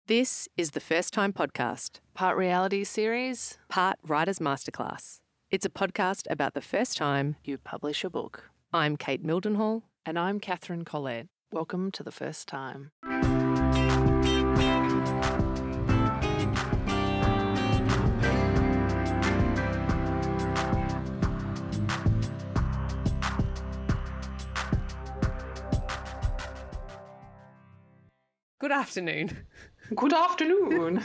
This is the First Time Podcast, Part reality series, part Writer's Masterclass. It's a podcast about the first time you publish a book. I'm Kate Mildenhall. And I'm Catherine Collette. Welcome to The First Time. Good afternoon. Good afternoon.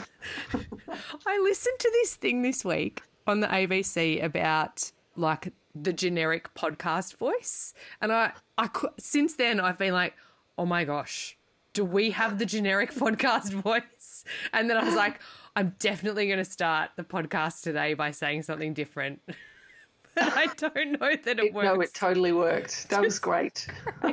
I listened to this thing this week on the ABC about like the generic podcast voice. And since then I've been like, oh my gosh, do we have the generic podcast voice? And then I was like, I'm definitely going to start the podcast today by saying something different. But I don't know that it works. No, it totally worked. That was great.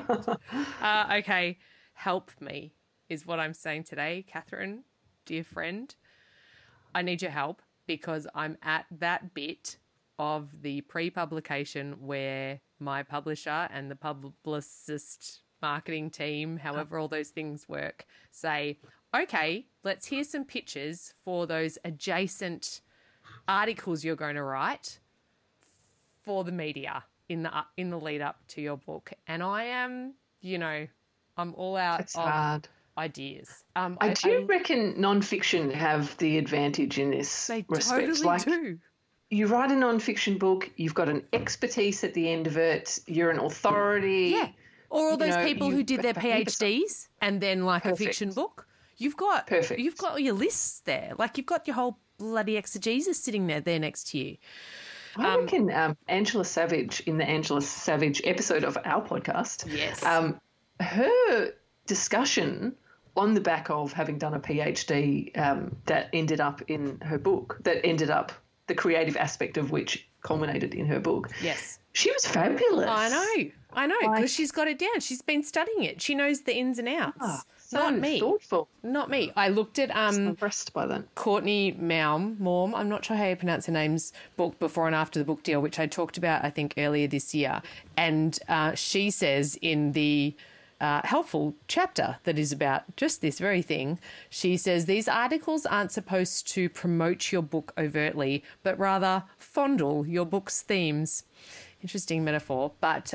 Okay, help me is what I'm saying today, Catherine, dear friend. I need your help because I'm at that bit of the pre-publication where my publisher and the publicist marketing team, however all those things work, say, okay, let's hear some pitches for those adjacent articles you're going to write for the media in the lead up to your book. And I am, I'm all out It's of hard. ideas. I do reckon non-fiction have the advantage in this They respect. totally do. You write a non-fiction book, you've got an expertise at the end of it, you're an authority. Yeah. Or all those know, people who did their PhDs and then like Perfect. a fiction book. You've got your lists there. Like you've got your whole bloody exegesis sitting there next to you. I reckon Angela Savage, in the Angela Savage episode of our podcast, Yes. her discussion on the back of having done a PhD that ended up in her book, the creative aspect of which culminated in her book. Yes. She was fabulous. I know, because Like- she's got it down. She's been studying it. She knows the ins and outs. So Not me. thoughtful. Not me. I looked at I'm impressed by that. Courtney Maum, I'm not sure how you pronounce her name's book, Before and After the Book Deal, which I talked about, I think, earlier this year. And she says in the helpful chapter that is about just this very thing, she says these articles aren't supposed to promote your book overtly, but rather fondle your book's themes. Interesting metaphor. But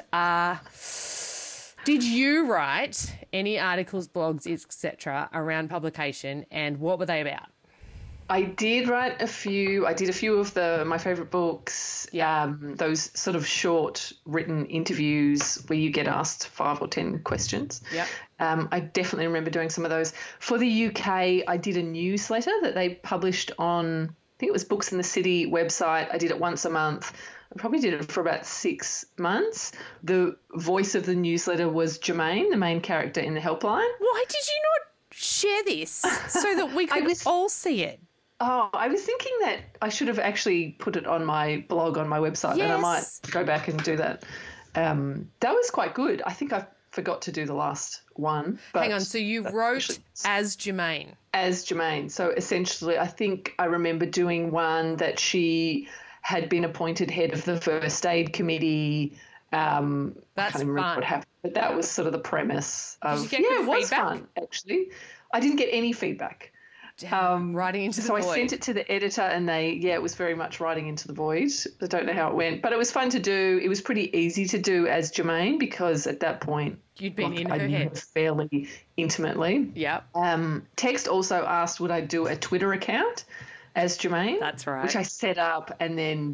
did you write any articles, blogs, etc. around publication, and what were they about? I did write a few. I did a few of my favourite books. Those sort of short written interviews where you get asked 5 or 10 questions. Yep. I definitely remember doing some of those. For the UK, I did a newsletter that they published on, I think it was Books in the City website. I did it once a month. I probably did it for about 6 months. The voice of the newsletter was Jermaine, the main character in the helpline. Why did you not share this so that we could all see it? Oh, I was thinking that I should have actually put it on my blog on my website, and I might go back and do that. That was quite good. I think I forgot to do the last one. But Hang on, so you wrote as Jermaine? As Jermaine. So essentially, I think I remember doing one that she had been appointed head of the first aid committee. I can't even remember what happened, but that was sort of the premise of. Did you get good it was feedback? fun, actually. I didn't get any feedback. Writing into the void. So I sent it to the editor and it was very much writing into the void. I don't know how it went, but it was fun to do. It was pretty easy to do as Jermaine because at that point You'd been in I her knew head. her fairly intimately. Yep. Text also asked would I do a Twitter account as Jermaine. That's right. Which I set up and then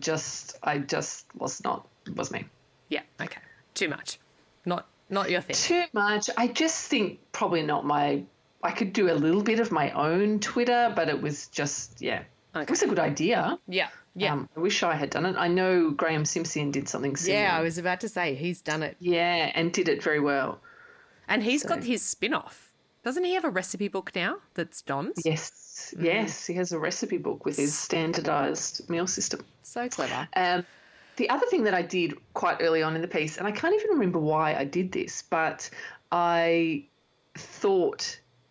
was me. Yeah, okay. Too much. Not your thing. Too much. I just think probably not I could do a little bit of my own Twitter, but it was just, It was a good idea. Yeah. I wish I had done it. I know Graham Simpson did something similar. Yeah, I was about to say he's done it. Yeah, and did it very well. And he's got his spin-off. Doesn't he have a recipe book now that's Don's? Yes, yes. He has a recipe book with his standardised meal system. So clever. The other thing that I did quite early on in the piece, and I can't even remember why I did this, but I thought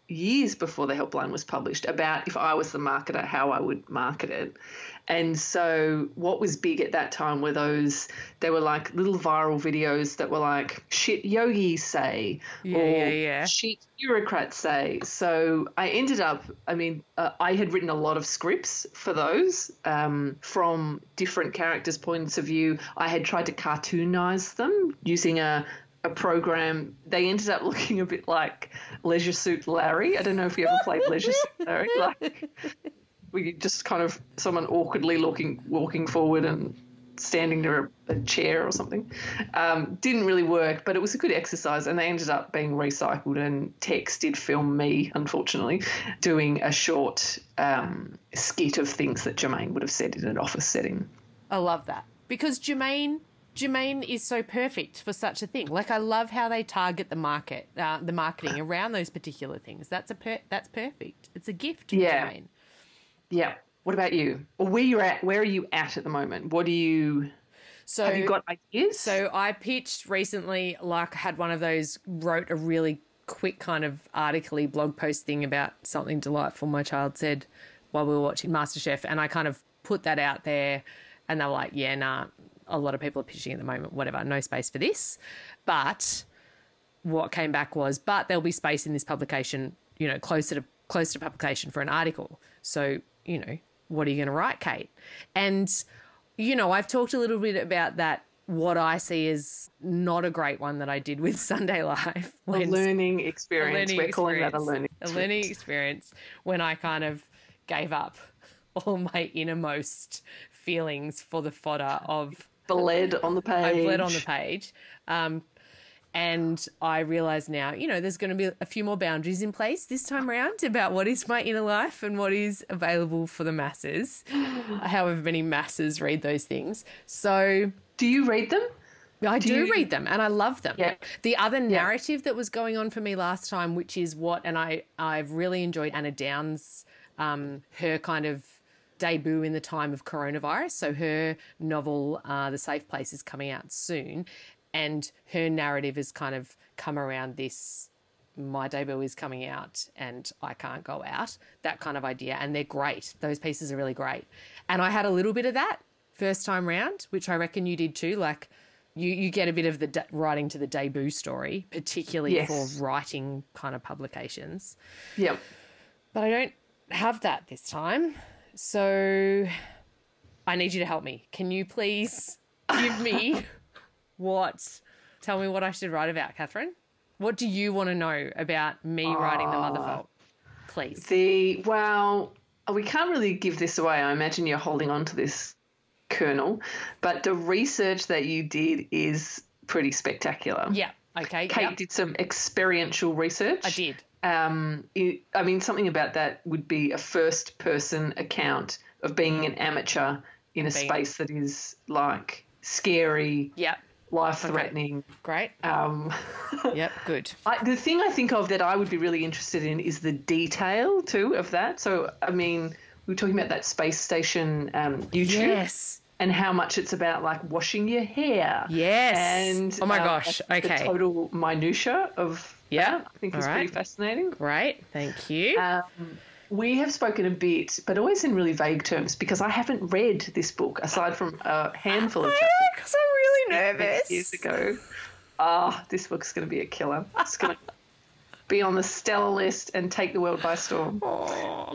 years before the Helpline was published about if I was the marketer, how I would market it. And so what was big at that time were they were like little viral videos that were like, shit yogis say, shit bureaucrats say. So I ended up, I had written a lot of scripts for those from different characters' points of view. I had tried to cartoonize them using a program. They ended up looking a bit like Leisure Suit Larry. I don't know if you ever played Leisure Suit Larry. Like, we just kind of someone awkwardly walking forward and standing near a chair or something. Didn't really work, but it was a good exercise, and they ended up being recycled, and Tex did film me, unfortunately, doing a short skit of things that Jermaine would have said in an office setting. I love that, because Jermaine is so perfect for such a thing. Like, I love how they target the marketing around those particular things. That's perfect. It's a gift for Jermaine. Yeah. What about you? Or where are you at the moment? Have you got ideas? So I pitched recently, like, had one of those, wrote a really quick kind of article-y blog post thing about something delightful my child said while we were watching MasterChef, and I kind of put that out there, and they were like, yeah, nah, a lot of people are pitching at the moment, whatever, no space for this. But what came back was, but there'll be space in this publication, closer to publication for an article. So, what are you going to write, Kate? And, I've talked a little bit about that, what I see as not a great one that I did with Sunday Live. A learning experience. We're calling that a learning experience. A learning experience when I kind of gave up all my innermost feelings for the fodder of... bled on the page. I bled on the page. And I realise now, there's going to be a few more boundaries in place this time around about what is my inner life and what is available for the masses, however many masses read those things. So... do you read them? I do read them, and I love them. Yeah. The other narrative that was going on for me last time, which is I've really enjoyed Anna Downs, her kind of debut in the time of coronavirus. So her novel, The Safe Place, is coming out soon. And her narrative has kind of come around this, my debut is coming out and I can't go out, that kind of idea. And they're great. Those pieces are really great. And I had a little bit of that first time round, which I reckon you did too. Like you get a bit of the writing to the debut story, particularly for writing kind of publications. Yep. But I don't have that this time. So I need you to help me. Can you please give me... tell me what I should write about, Catherine? What do you want to know about me writing The Motherfolk? Please. We can't really give this away. I imagine you're holding on to this kernel, but the research that you did is pretty spectacular. Yeah. Okay. Kate did some experiential research. I did. Something about that would be a first-person account of being an amateur in a space that is like scary. Yeah. Life-threatening. Okay. Great. Yep, good. The thing I think of that I would be really interested in is the detail too of that. So, we were talking about that space station YouTube. Yes. And how much it's about like washing your hair. Yes. And oh my gosh. Okay. The total minutia of that, I think is pretty fascinating. Great. Thank you. We have spoken a bit, but always in really vague terms, because I haven't read this book aside from a handful of chapters. Because I'm really nervous. Years ago. This book's going to be a killer. It's going to be on the stellar list and take the world by storm. Oh,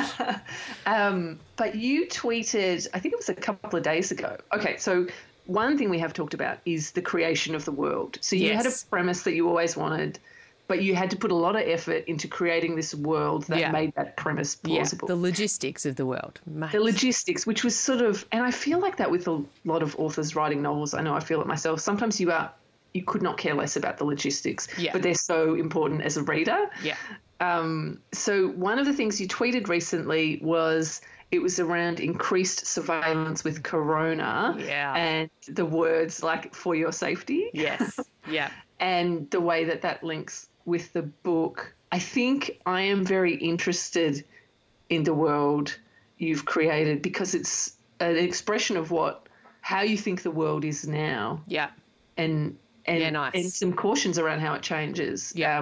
but you tweeted, I think it was a couple of days ago. Okay, so one thing we have talked about is the creation of the world. So you had a premise that you always wanted, but you had to put a lot of effort into creating this world that made that premise plausible. Yeah, the logistics of the world. Mate. The logistics, which was sort of, and I feel like that with a lot of authors writing novels. I know I feel it myself. Sometimes you could not care less about the logistics, but they're so important as a reader. Yeah. So one of the things you tweeted recently was it was around increased surveillance with corona and the words like for your safety. Yes. Yeah. And the way that links with the book. I think I am very interested in the world you've created because it's an expression of how you think the world is now. Yeah. And nice. And some cautions around how it changes. Yeah.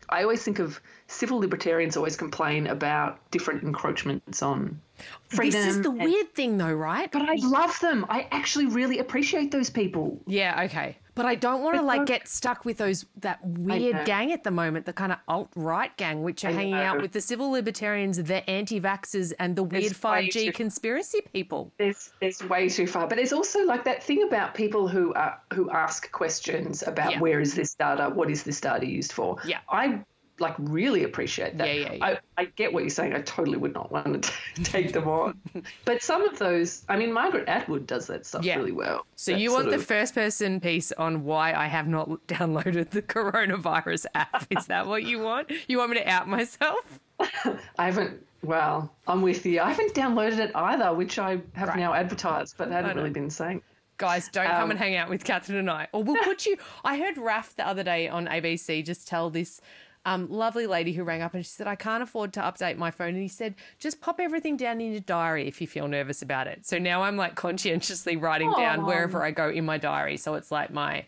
I always think of civil libertarians always complain about different encroachments on freedom. This is the weird thing though, right? But I love them. I actually really appreciate those people. Yeah, okay. But I don't want to get stuck with that weird gang at the moment, the kind of alt-right gang, which are hanging out with the civil libertarians, the anti-vaxxers, and the weird 5G conspiracy people. There's way too far. But there's also like that thing about people who ask questions about where is this data, what is this data used for. Yeah. I really appreciate that. Yeah. I get what you're saying. I totally would not want to take them on. But some of those, I mean, Margaret Atwood does that stuff really well. So you want the first person piece on why I have not downloaded the coronavirus app. Is that what you want? You want me to out myself? I haven't, well, I'm with you. I haven't downloaded it either, which I have now advertised, but I hadn't really been saying. Guys, don't come and hang out with Catherine and I. Or we'll put you, I heard Raf the other day on ABC just tell this lovely lady who rang up and she said, I can't afford to update my phone. And he said, just pop everything down in your diary if you feel nervous about it. So now I'm like conscientiously writing down wherever I go in my diary. So it's like my,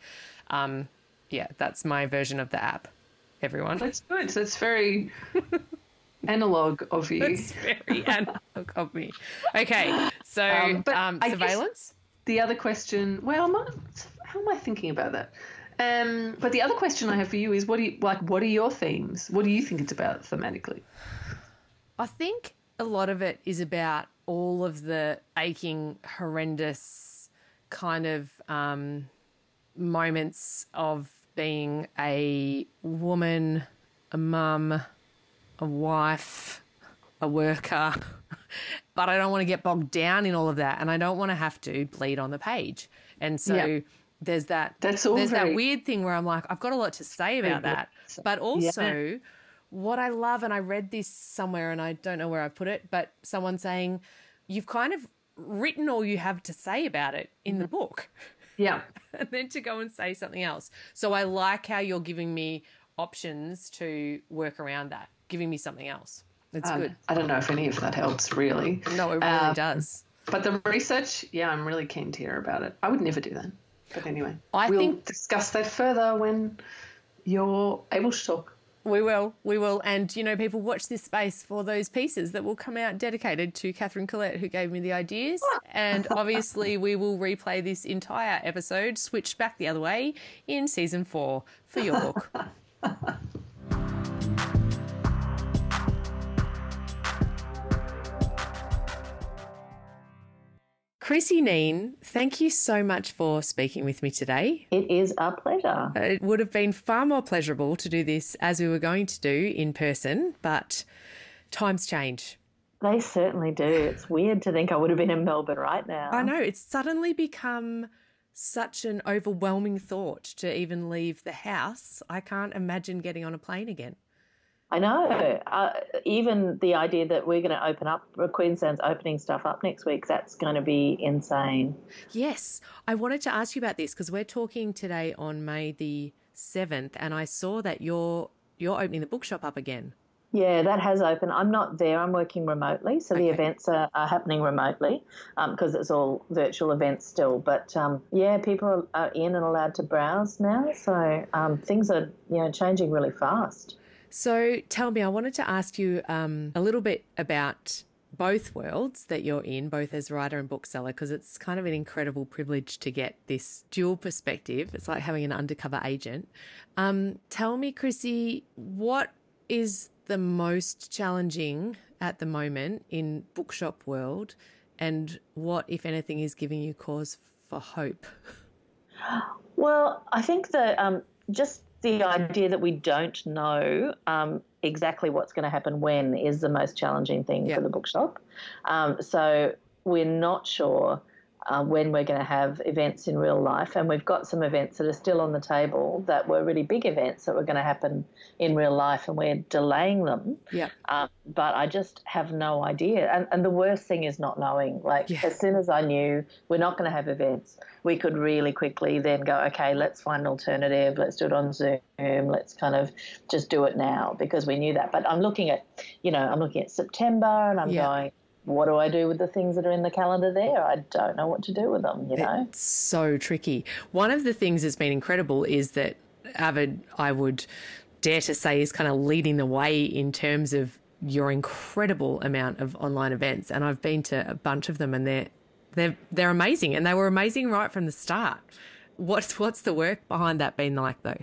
that's my version of the app, everyone. That's good. That's very analog of you. That's very analog of me. Okay, so surveillance? The other question, well, how am I thinking about that? But the other question I have for you is, what are your themes? What do you think it's about thematically? I think a lot of it is about all of the aching, horrendous kind of moments of being a woman, a mum, a wife, a worker. But I don't want to get bogged down in all of that, and I don't want to have to bleed on the page. And so there's that weird thing where I'm like, I've got a lot to say about that. But also what I love, and I read this somewhere and I don't know where I put it, but someone saying you've kind of written all you have to say about it in the book. Yeah. And then to go and say something else. So I like how you're giving me options to work around that, giving me something else. It's good. I don't know if any of that helps, really. No, it really does. But the research, I'm really keen to hear about it. I would never do that. But anyway, we'll discuss that further when you're able to talk. We will. And, people watch this space for those pieces that will come out dedicated to Catherine Collette, who gave me the ideas. And obviously we will replay this entire episode, switched back the other way, in season 4 for your book. Chrissy Neen, thank you so much for speaking with me today. It is a pleasure. It would have been far more pleasurable to do this as we were going to do in person, but times change. They certainly do. It's weird to think I would have been in Melbourne right now. I know. It's suddenly become such an overwhelming thought to even leave the house. I can't imagine getting on a plane again. I know. Even the idea that we're going to open up, Queensland's opening stuff up next week, that's going to be insane. Yes. I wanted to ask you about this because we're talking today on May the 7th and I saw that you're opening the bookshop up again. Yeah, that has opened. I'm not there. I'm working remotely. So the events are happening remotely because it's all virtual events still. But, people are in and allowed to browse now. So things are, changing really fast. So tell me, I wanted to ask you a little bit about both worlds that you're in, both as writer and bookseller, because it's kind of an incredible privilege to get this dual perspective. It's like having an undercover agent. Tell me, Chrissy, what is the most challenging at the moment in bookshop world and what, if anything, is giving you cause for hope? Well, I think that just the idea that we don't know exactly what's going to happen when is the most challenging thing for the bookshop. So we're not sure when we're going to have events in real life, and we've got some events that are still on the table that were really big events that were going to happen in real life, and we're delaying them. Yeah. But I just have no idea. And the worst thing is not knowing. As soon as I knew we're not going to have events, we could really quickly then go, okay, let's find an alternative. Let's do it on Zoom. Let's kind of just do it now because we knew that. But I'm looking at September and I'm going, what do I do with the things that are in the calendar there? I don't know what to do with them, It's so tricky. One of the things that's been incredible is that Avid, I would dare to say, is kind of leading the way in terms of your incredible amount of online events. And I've been to a bunch of them, and they're amazing, and they were amazing right from the start. What's the work behind that been like, though?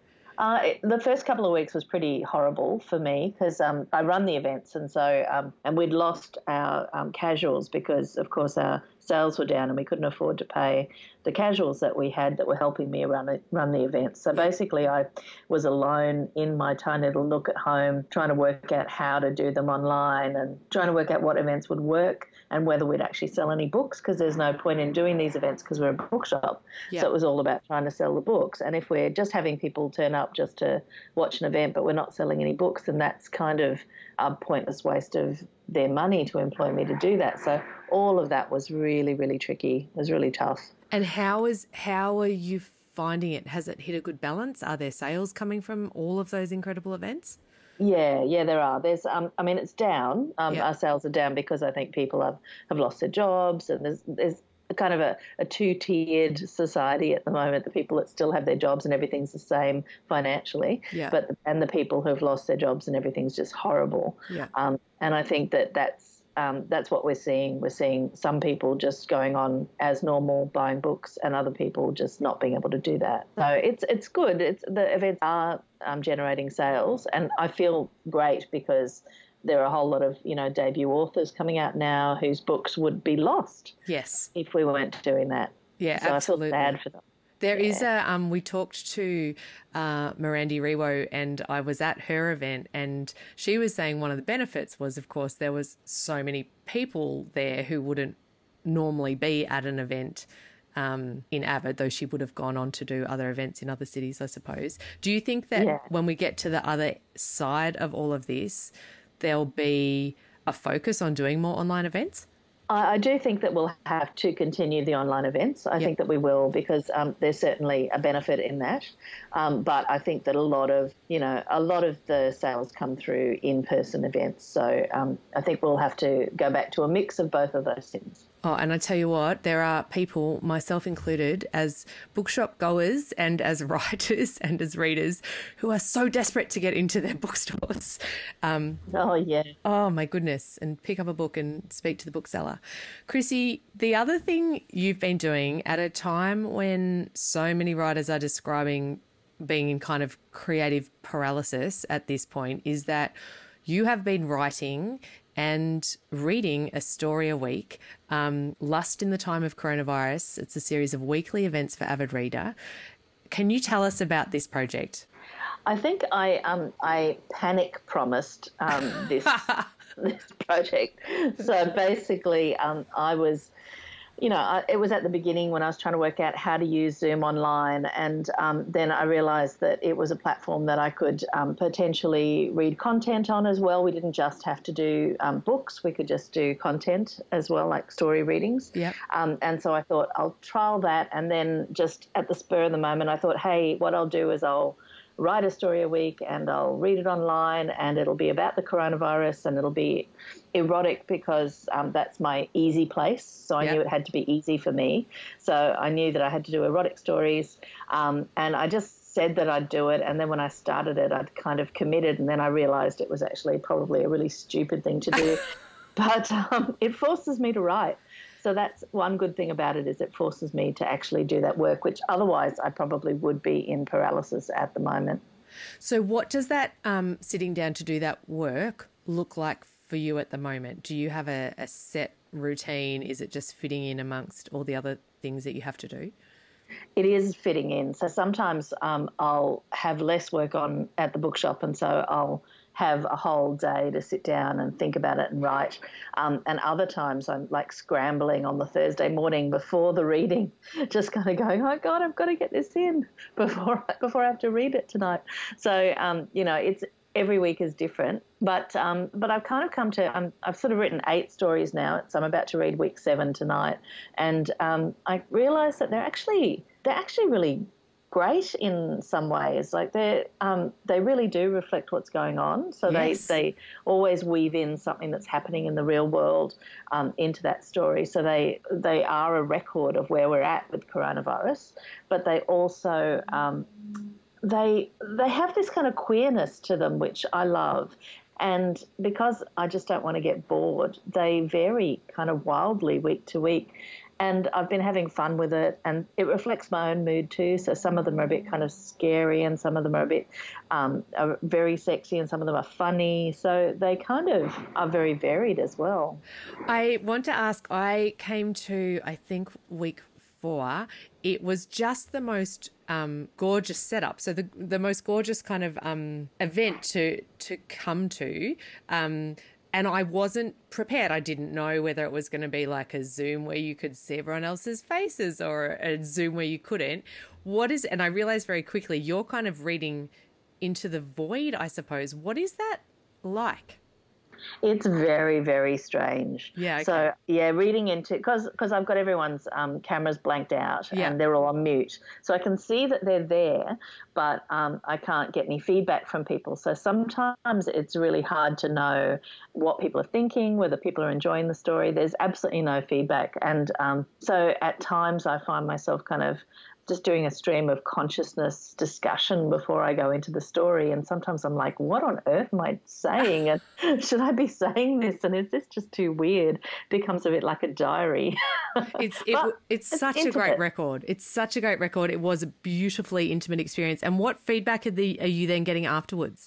The first couple of weeks was pretty horrible for me because I run the events, and so and we'd lost our casuals because, of course, our sales were down and we couldn't afford to pay the casuals that we had that were helping me run the events. So basically, I was alone in my tiny little nook at home, trying to work out how to do them online and trying to work out what events would work and whether we'd actually sell any books, because there's no point in doing these events because we're a bookshop. Yeah. So it was all about trying to sell the books. And if we're just having people turn up just to watch an event but we're not selling any books, then that's kind of a pointless waste of their money to employ me to do that. So all of that was really, really tricky. It was really tough. And how are you finding it? Has it hit a good balance? Are there sales coming from all of those incredible events? Yeah, there are. There's, I mean, it's down. Our sales are down because I think people have lost their jobs, and there's kind of a two-tiered society at the moment. The people that still have their jobs and everything's the same financially, and the people who've lost their jobs and everything's just horrible. Yeah. And I think that's what we're seeing. We're seeing some people just going on as normal, buying books, and other people just not being able to do that. So it's good. The events are generating sales, and I feel great because there are a whole lot of debut authors coming out now whose books would be lost. Yes, if we weren't doing that. Yeah, so absolutely. I feel bad for them. There is we talked to Mirandi Rewo, and I was at her event, and she was saying one of the benefits was, of course, there was so many people there who wouldn't normally be at an event in Avid, though she would have gone on to do other events in other cities, I suppose. Do you think that when we get to the other side of all of this, there'll be a focus on doing more online events? I do think that we'll have to continue the online events. I think that we will, because there's certainly a benefit in that. But I think that a lot of the sales come through in-person events. So I think we'll have to go back to a mix of both of those things. Oh, and I tell you what, there are people, myself included, as bookshop goers and as writers and as readers, who are so desperate to get into their bookstores. Oh, my goodness, and pick up a book and speak to the bookseller. Chrissy, the other thing you've been doing at a time when so many writers are describing being in kind of creative paralysis at this point is that you have been writing and reading a story a week. Lust in the Time of Coronavirus. It's a series of weekly events for Avid Reader. Can you tell us about this project? I think I panic promised this project. So basically, I was. It was at the beginning when I was trying to work out how to use Zoom online, and then I realised that it was a platform that I could potentially read content on as well. We didn't just have to do books; we could just do content as well, like story readings. Yeah. And so I thought I'll trial that, and then just at the spur of the moment, I thought, hey, what I'll do is I'll write a story a week and I'll read it online, and it'll be about the coronavirus, and it'll be erotic because that's my easy place. So I knew it had to be easy for me. So I knew that I had to do erotic stories, and I just said that I'd do it. And then when I started it, I'd kind of committed, and then I realised it was actually probably a really stupid thing to do. But it forces me to write. So that's one good thing about it, is it forces me to actually do that work, which otherwise I probably would be in paralysis at the moment. So what does that sitting down to do that work look like for you at the moment? Do you have a set routine? Is it just fitting in amongst all the other things that you have to do? It is fitting in. So sometimes I'll have less work on at the bookshop, and so I'll have a whole day to sit down and think about it and write. And other times I'm like scrambling on the Thursday morning before the reading, just kind of going, oh God, I've got to get this in before I have to read it tonight. So, it's every week is different, but I've kind of come to, I've sort of written 8 stories now. So I'm about to read week 7 tonight. And I realised that they're actually really great in some ways. Like they really do reflect what's going on. So yes. they always weave in something that's happening in the real world into that story. So they are a record of where we're at with coronavirus, but they also they have this kind of queerness to them, which I love. And because I just don't want to get bored, they vary kind of wildly week to week. And I've been having fun with it, and it reflects my own mood too. So some of them are a bit kind of scary, and some of them are a bit are very sexy, and some of them are funny. So they kind of are very varied as well. I want to ask, I came to, I think, week 4. It was just the most gorgeous setup. So the most gorgeous kind of event to come to. And I wasn't prepared. I didn't know whether it was going to be like a Zoom where you could see everyone else's faces or a Zoom where you couldn't. And I realized very quickly, you're kind of reading into the void, I suppose. What is that like? It's very, very strange. Yeah. Okay. So, reading into, because I've got everyone's cameras blanked out and they're all on mute. So I can see that they're there, but I can't get any feedback from people. So sometimes it's really hard to know what people are thinking, whether people are enjoying the story. There's absolutely no feedback. And so at times I find myself kind of just doing a stream of consciousness discussion before I go into the story. And sometimes I'm like, what on earth am I saying? And should I be saying this? And is this just too weird? It becomes a bit like a diary. It's such a great record. It's such a great record. It was a beautifully intimate experience. And what feedback are you then getting afterwards?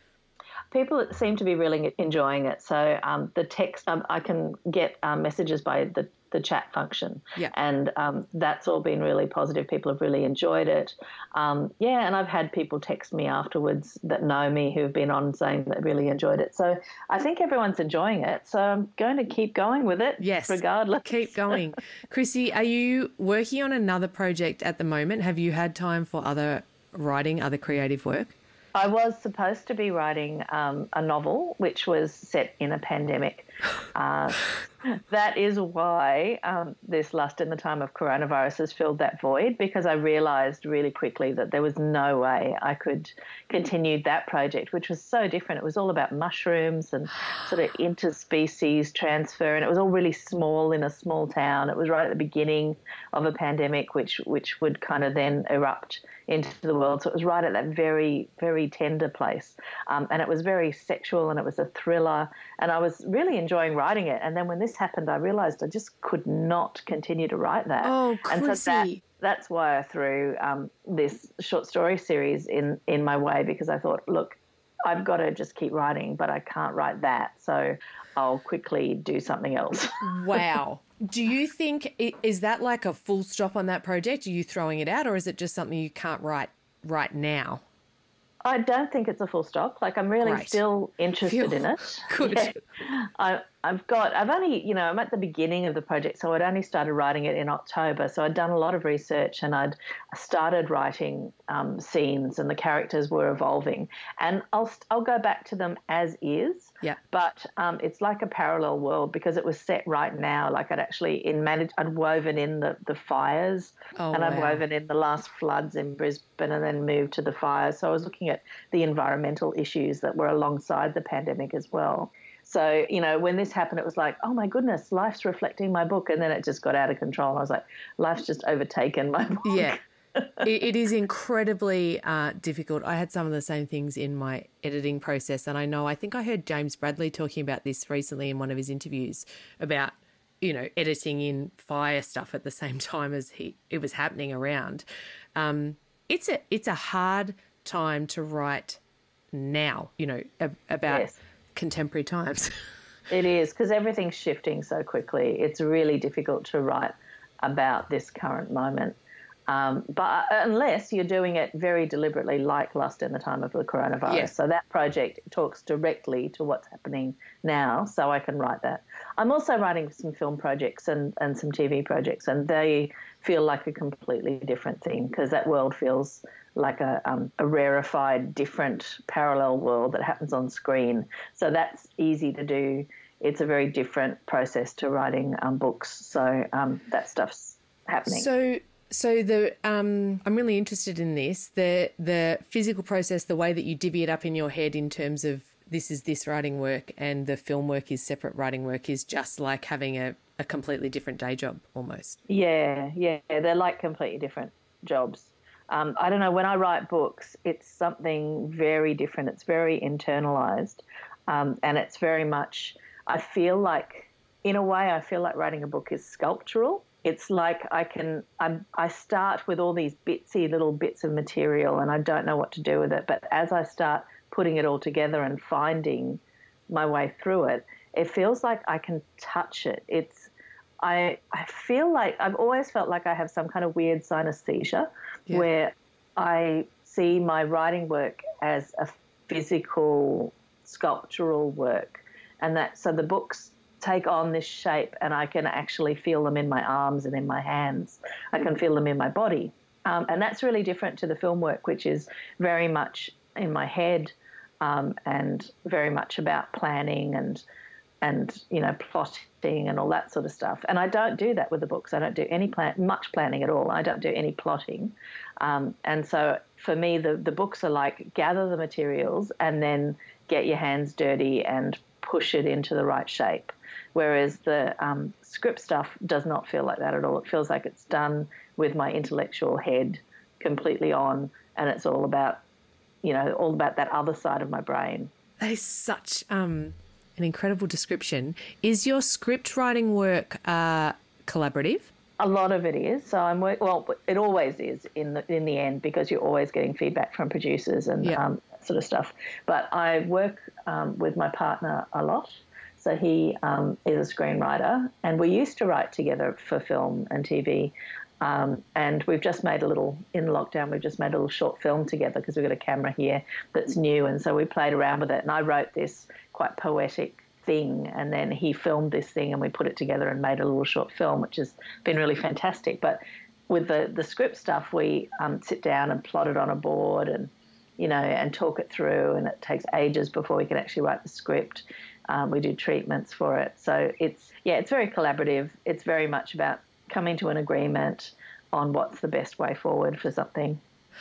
People seem to be really enjoying it. So the text, I can get messages by the chat function. Yeah. And that's all been really positive. People have really enjoyed it. And I've had people text me afterwards that know me who've been on saying that really enjoyed it. So I think everyone's enjoying it. So I'm going to keep going with it. Yes. Regardless. Keep going. Chrissy, are you working on another project at the moment? Have you had time for other creative work? I was supposed to be writing a novel which was set in a pandemic. That is why this Lust in the Time of Coronavirus has filled that void, because I realised really quickly that there was no way I could continue that project, which was so different. It was all about mushrooms and sort of interspecies transfer, and it was all really small in a small town. It was right at the beginning of a pandemic, which would kind of then erupt into the world. So it was right at that very, very tender place. And it was very sexual, and it was a thriller, and I was really enjoying writing it. And then when this happened, I realised I just could not continue to write that. Oh, Chrissy. And so that's why I threw this short story series in my way, because I thought, look, I've got to just keep writing, but I can't write that. So I'll quickly do something else. Wow. Do you think, is that like a full stop on that project? Are you throwing it out, or is it just something you can't write right now? I don't think it's a full stop. Like, I'm really still interested in it. Good. Yeah. I've only, I'm at the beginning of the project, so I'd only started writing it in October. So I'd done a lot of research, and I'd started writing scenes, and the characters were evolving. And I'll go back to them as is. Yeah. But it's like a parallel world, because it was set right now. Like, I'd woven in the fires, I'd woven in the last floods in Brisbane, and then moved to the fires. So I was looking at the environmental issues that were alongside the pandemic as well. So, when this happened, it was like, oh, my goodness, life's reflecting my book. And then it just got out of control. And I was like, life's just overtaken my book. Yeah. It is incredibly difficult. I had some of the same things in my editing process. And I think I heard James Bradley talking about this recently in one of his interviews about, editing in fire stuff at the same time as it was happening around. It's a hard time to write now, about... Yes. Contemporary times. It is, because everything's shifting so quickly. It's really difficult to write about this current moment. But unless you're doing it very deliberately, like Lust in the Time of the Coronavirus. Yeah. So that project talks directly to what's happening now, so I can write that. I'm also writing some film projects and some TV projects, and they feel like a completely different thing, because that world feels like a rarefied, different parallel world that happens on screen. So that's easy to do. It's a very different process to writing books. So that stuff's happening. So I'm really interested in this. The physical process, the way that you divvy it up in your head in terms of this is this writing work and the film work is separate writing work, is just like having a completely different day job almost. Yeah. They're like completely different jobs. I don't know, when I write books, it's something very different. It's very internalized. And it's very much, I feel like, in a way, I feel like writing a book is sculptural. It's like I start with all these little bits of material and I don't know what to do with it. But as I start putting it all together and finding my way through it, it feels like I can touch it. I feel like I've always felt like I have some kind of weird synesthesia where I see my writing work as a physical, sculptural work, and so the books take on this shape and I can actually feel them in my arms and in my hands. I can feel them in my body. And that's really different to the film work, which is very much in my head and very much about planning and plotting and all that sort of stuff. And I don't do that with the books. I don't do much planning at all. I don't do any plotting. And so for me, the books are like gather the materials and then get your hands dirty and push it into the right shape. Whereas the script stuff does not feel like that at all. It feels like it's done with my intellectual head completely on, and it's all about that other side of my brain. That is such an incredible description. Is your script writing work collaborative? A lot of it is. So it always is in the end, because you're always getting feedback from producers and that sort of stuff. But I work with my partner a lot. So he is a screenwriter, and we used to write together for film and TV. And we've just made in lockdown, we've just made a little short film together because we've got a camera here that's new. And so we played around with it. And I wrote this quite poetic thing, and then he filmed this thing and we put it together and made a little short film, which has been really fantastic. But with the script stuff, we sit down and plot it on a board and talk it through, and it takes ages before we can actually write the script. We do treatments for it. So it's very collaborative. It's very much about coming to an agreement on what's the best way forward for something.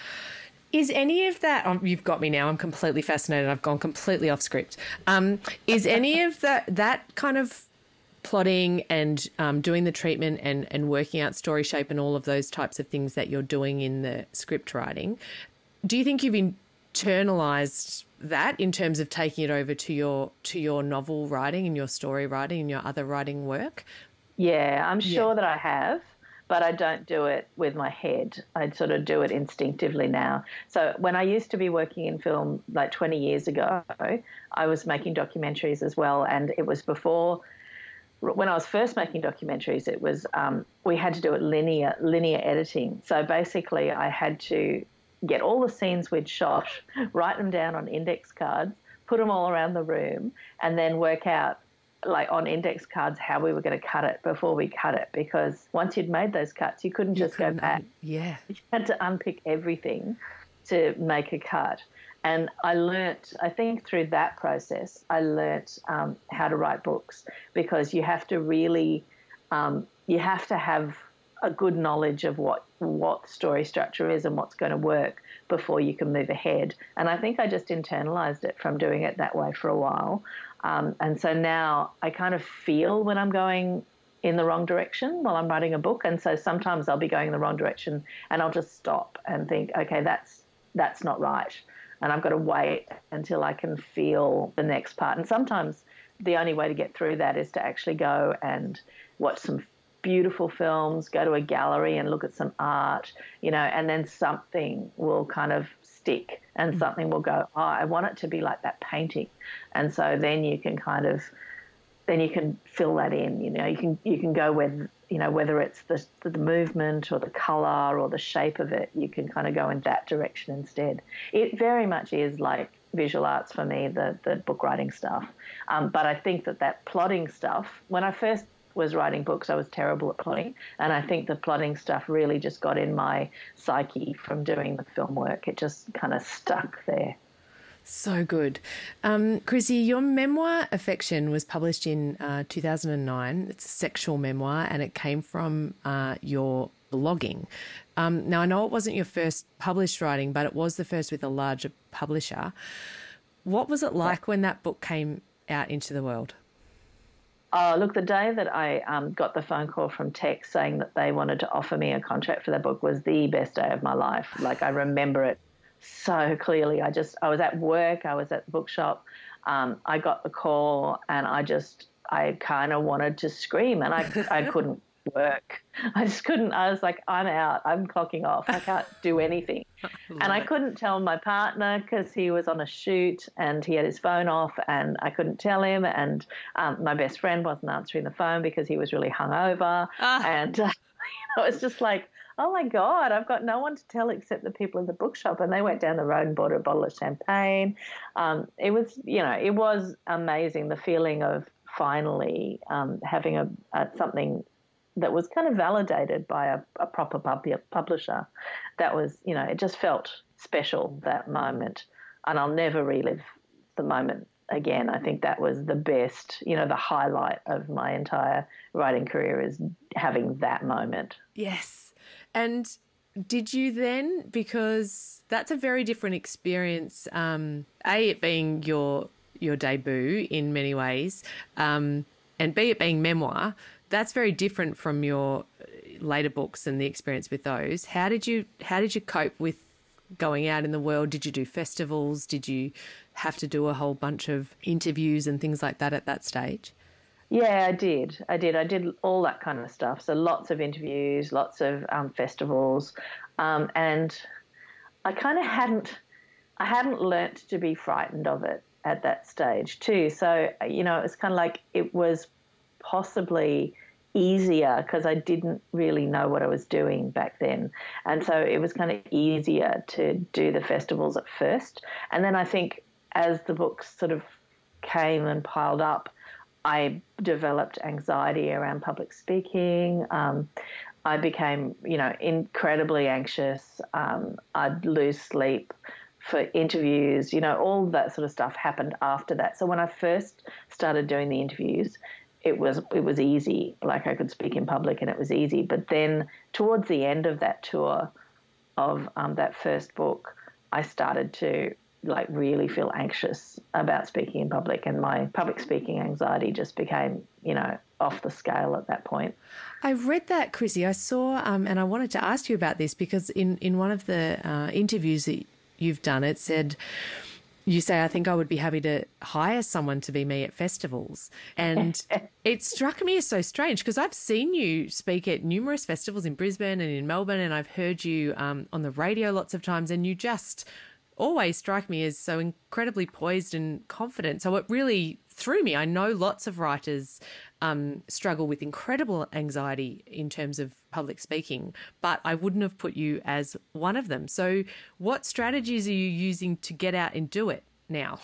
Is any of that, you've got me now, I'm completely fascinated, I've gone completely off script. Is any of that kind of plotting and doing the treatment and working out story shape and all of those types of things that you're doing in the script writing, do you think you've internalized that in terms of taking it over to your novel writing and your story writing and your other writing work? Yeah, I'm sure that I have, but I don't do it with my head. I sort of do it instinctively now. So when I used to be working in film like 20 years ago, I was making documentaries as well, and it was before. When I was first making documentaries, it was we had to do it linear editing. So basically, I had to get all the scenes we'd shot, write them down on index cards, put them all around the room, and then work out, like on index cards, how we were going to cut it before we cut it. Because once you'd made those cuts, you couldn't just go back. Yeah. You had to unpick everything to make a cut. And I think through that process, I learnt how to write books, because you have to really, you have to have a good knowledge of what story structure is and what's going to work before you can move ahead. And I think I just internalized it from doing it that way for a while. And so now I kind of feel when I'm going in the wrong direction while I'm writing a book. And so sometimes I'll be going in the wrong direction and I'll just stop and think, okay, that's not right. And I've got to wait until I can feel the next part. And sometimes the only way to get through that is to actually go and watch some beautiful films, go to a gallery and look at some art, and then something will kind of stick and something will go, oh, I want it to be like that painting. And so then you can fill that in, you can go with, whether it's the movement or the color or the shape of it, you can kind of go in that direction instead. It very much is like visual arts for me, the book writing stuff. But I think that plotting stuff, when I first was writing books, I was terrible at plotting, and I think the plotting stuff really just got in my psyche from doing the film work. It just kind of stuck there. So good. Chrissy, your memoir, Affection, was published in 2009. It's a sexual memoir, and it came from your blogging. Now, I know it wasn't your first published writing, but it was the first with a larger publisher. What was it like when that book came out into the world? Oh, look, the day that I got the phone call from Tex saying that they wanted to offer me a contract for that book was the best day of my life. Like, I remember it so clearly. I was at work, I was at the bookshop. I got the call and I kind of wanted to scream, and I couldn't work. I just couldn't. I was like, I'm out. I'm clocking off. I can't do anything. And I couldn't tell my partner because he was on a shoot and he had his phone off, and I couldn't tell him. And my best friend wasn't answering the phone because he was really hungover. And it was just like, oh my God, I've got no one to tell except the people in the bookshop. And they went down the road and bought a bottle of champagne. It was amazing, the feeling of finally having something that was kind of validated by a proper publisher. That was, it just felt special, that moment. And I'll never relive the moment again. I think that was the best, the highlight of my entire writing career is having that moment. Yes. And did you then, because that's a very different experience, it being your debut in many ways, and B, it being memoir, that's very different from your later books and the experience with those. How did you cope with going out in the world? Did you do festivals? Did you have to do a whole bunch of interviews and things like that at that stage? Yeah, I did. I did all that kind of stuff. So lots of interviews, lots of festivals, and I kind of hadn't learnt to be frightened of it at that stage too. So, it was kind of like it was possibly easier because I didn't really know what I was doing back then. And so it was kind of easier to do the festivals at first. And then I think as the books sort of came and piled up, I developed anxiety around public speaking. I became, incredibly anxious. I'd lose sleep for interviews, all that sort of stuff happened after that. So when I first started doing the interviews, it was easy. Like, I could speak in public and it was easy. But then towards the end of that tour of that first book, I started to really feel anxious about speaking in public, and my public speaking anxiety just became, off the scale at that point. I read that, Chrissy. I saw, and I wanted to ask you about this because in one of the interviews that you've done, it said, you say, I think I would be happy to hire someone to be me at festivals. And it struck me as so strange because I've seen you speak at numerous festivals in Brisbane and in Melbourne, and I've heard you on the radio lots of times, and you just always strike me as so incredibly poised and confident. So it really threw me. I know lots of writers struggle with incredible anxiety in terms of public speaking, but I wouldn't have put you as one of them. So what strategies are you using to get out and do it now?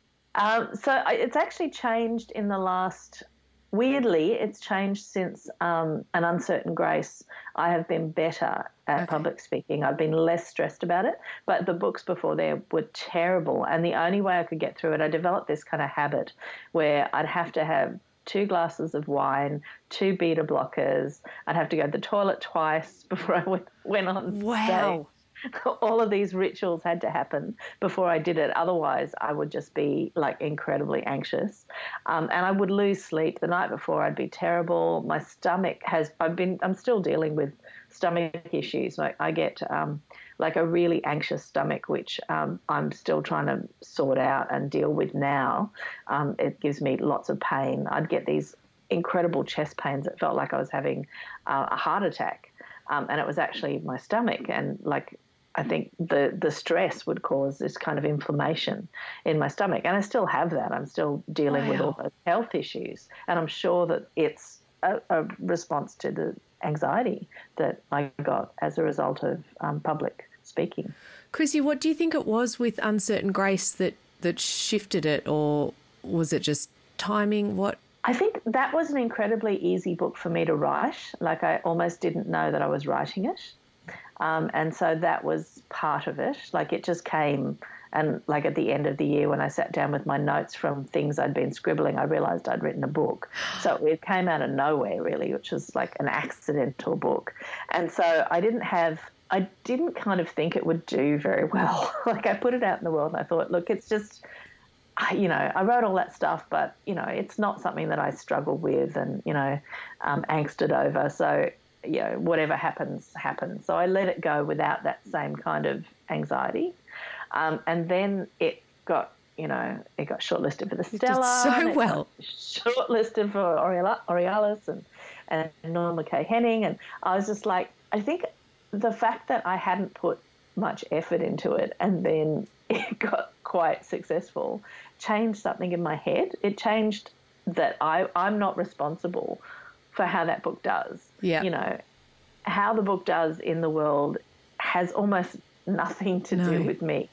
So it's actually changed in the last... Weirdly, it's changed since An Uncertain Grace. I have been better at public speaking. I've been less stressed about it, but the books before there were terrible. And the only way I could get through it, I developed this kind of habit where I'd have to have 2 glasses of wine, 2 beta blockers. I'd have to go to the toilet twice before I went on stage. All of these rituals had to happen before I did it. Otherwise, I would just be incredibly anxious. And I would lose sleep. The night before, I'd be terrible. My stomach I'm still dealing with stomach issues. I get a really anxious stomach, which I'm still trying to sort out and deal with now. It gives me lots of pain. I'd get these incredible chest pains. It felt like I was having a heart attack. And it was actually my stomach. And I think the stress would cause this kind of inflammation in my stomach. And I still have that. I'm still dealing with all those health issues. And I'm sure that it's a response to the anxiety that I got as a result of public speaking. Chrissy, what do you think it was with Uncertain Grace that shifted it, or was it just timing? What? I think that was an incredibly easy book for me to write. I almost didn't know that I was writing it. And so that was part of it. It just came, and at the end of the year when I sat down with my notes from things I'd been scribbling, I realised I'd written a book. So it came out of nowhere, really, which was an accidental book. And so I didn't kind of think it would do very well. I put it out in the world and I thought, look, it's just I wrote all that stuff, but, it's not something that I struggle with and, angsted over. So, whatever happens, happens. So I let it go without that same kind of anxiety. And then it got shortlisted for the Stella. You did so well. Shortlisted for Aurealis and Norma K. Henning. And I was just like, I think the fact that I hadn't put much effort into it and then it got quite successful changed something in my head. It changed that I'm not responsible for how that book does. Yeah. How the book does in the world has almost nothing to do with me.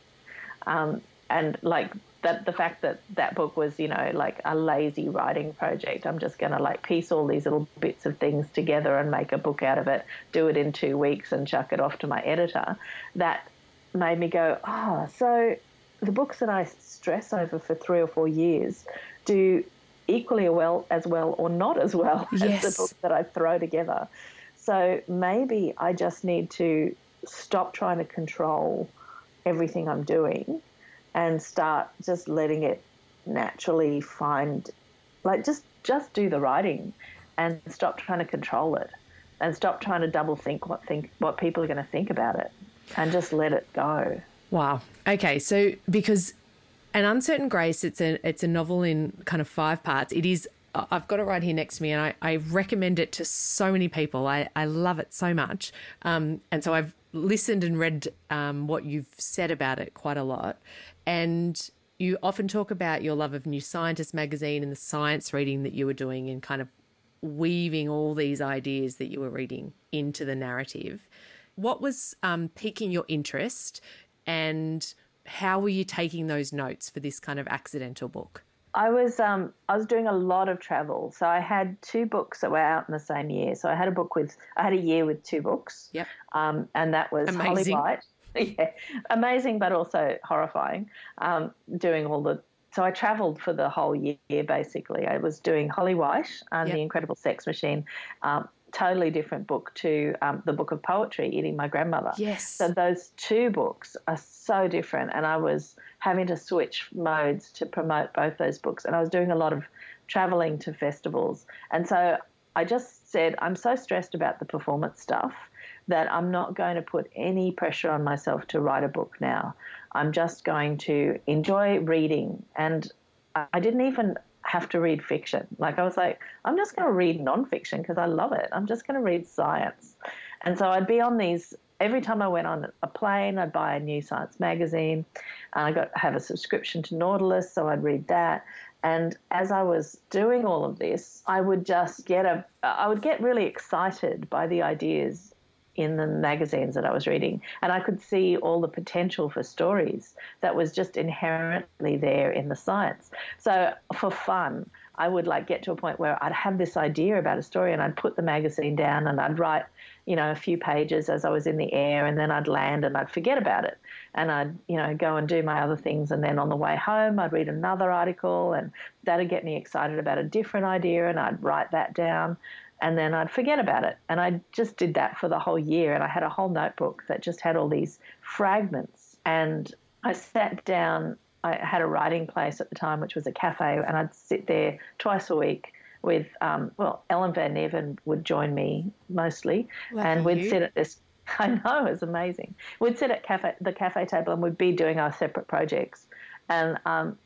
And like that, the fact that book was, like a lazy writing project. I'm just going to like piece all these little bits of things together and make a book out of it, do it in 2 weeks and chuck it off to my editor. That made me go, so the books that I stress over for 3 or 4 years do equally as well or not as well as the books that I throw together. So maybe I just need to stop trying to control everything I'm doing and start just letting it naturally find, like just do the writing and stop trying to control it and stop trying to double think what people are going to think about it and just let it go. Wow. Okay. So because An Uncertain Grace, it's a novel in kind of 5 parts. It is, I've got it right here next to me and I recommend it to so many people. I love it so much. And so I've listened and read what you've said about it quite a lot. And you often talk about your love of New Scientist magazine and the science reading that you were doing and kind of weaving all these ideas that you were reading into the narrative. What was piquing your interest and how were you taking those notes for this kind of accidental book? I was doing a lot of travel. So I had 2 books that were out in the same year. So I had a year with 2 books. Yep. And that was amazing. Holly White. Yeah, amazing, but also horrifying. So I travelled for the whole year, basically. I was doing Holly White and The Incredible Sex Machine, totally different book to the book of poetry, Eating My Grandmother. Yes. So those 2 books are so different, and I was having to switch modes to promote both those books, and I was doing a lot of travelling to festivals. And so I just said, I'm so stressed about the performance stuff that I'm not going to put any pressure on myself to write a book now. I'm just going to enjoy reading. And I didn't even have to read fiction. Like I was like, I'm just going to read nonfiction because I love it. I'm just going to read science. And so I'd be on these, every time I went on a plane, I'd buy a New Science magazine. And I have a subscription to Nautilus, so I'd read that. And as I was doing all of this, I would just get really excited by the ideas in the magazines that I was reading. And I could see all the potential for stories that was just inherently there in the science. So for fun, I would like get to a point where I'd have this idea about a story and I'd put the magazine down and I'd write, a few pages as I was in the air, and then I'd land and I'd forget about it. And I'd, go and do my other things. And then on the way home, I'd read another article and that'd get me excited about a different idea and I'd write that down. And then I'd forget about it. And I just did that for the whole year. And I had a whole notebook that just had all these fragments. And I sat down. I had a writing place at the time, which was a cafe, and I'd sit there twice a week with, Ellen Van Neven would join me mostly. Lucky and we'd you. sit at this, I know, it was amazing. We'd sit at the cafe table and we'd be doing our separate projects. And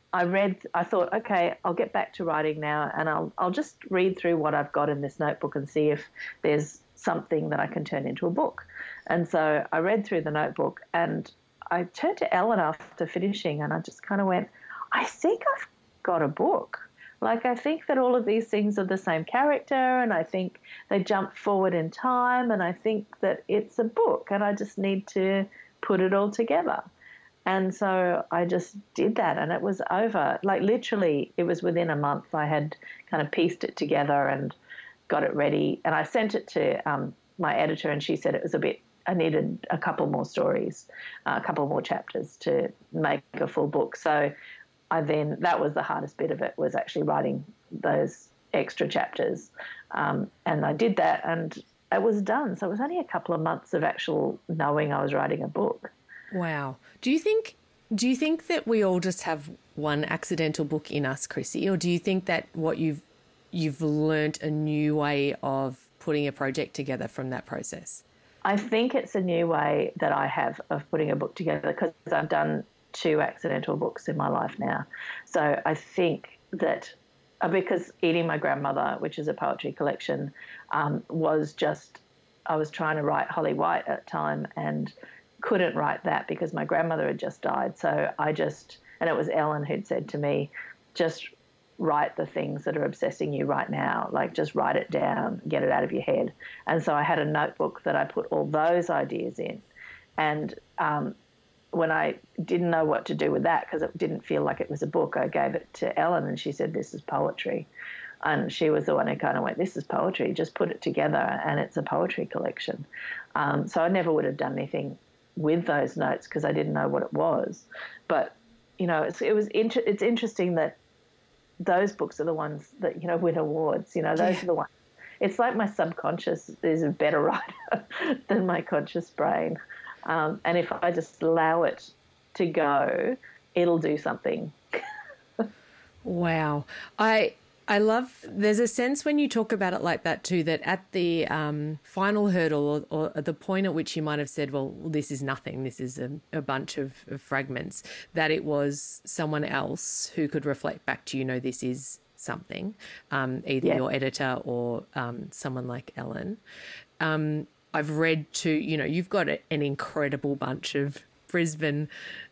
I thought, okay, I'll get back to writing now and I'll just read through what I've got in this notebook and see if there's something that I can turn into a book. And so I read through the notebook and I turned to Ellen after finishing and I just kind of went, I think I've got a book. Like, I think that all of these things are the same character and I think they jump forward in time and I think that it's a book and I just need to put it all together. And so I just did that and it was over. Like literally it was within a month I had kind of pieced it together and got it ready. And I sent it to my editor and she said it was I needed a couple more stories, a couple more chapters to make a full book. So that was the hardest bit of it, was actually writing those extra chapters. And I did that and it was done. So it was only a couple of months of actual knowing I was writing a book. Wow. Do you think that we all just have one accidental book in us, Chrissy, or do you think that what you've learnt a new way of putting a project together from that process? I think it's a new way that I have of putting a book together because I've done 2 accidental books in my life now. So I think that because Eating My Grandmother, which is a poetry collection, was just, I was trying to write Holly White at the time and couldn't write that because my grandmother had just died. So and it was Ellen who'd said to me, just write the things that are obsessing you right now. Like, just write it down, get it out of your head. And so I had a notebook that I put all those ideas in. And when I didn't know what to do with that because it didn't feel like it was a book, I gave it to Ellen and she said, this is poetry. And she was the one who kind of went, this is poetry, just put it together and it's a poetry collection. So I never would have done anything with those notes because I didn't know what it was. But, you know, it's interesting that those books are the ones that, you know, win awards. You know, those are the ones. It's like my subconscious is a better writer than my conscious brain. And if I just allow it to go, it'll do something. Wow. I love, there's a sense when you talk about it like that too, that at the final hurdle or at the point at which you might have said, well, this is nothing, this is a bunch of fragments, that it was someone else who could reflect back to you, know, this is something, either your editor or someone like Ellen. I've read too, you know, you've got an incredible bunch of Brisbane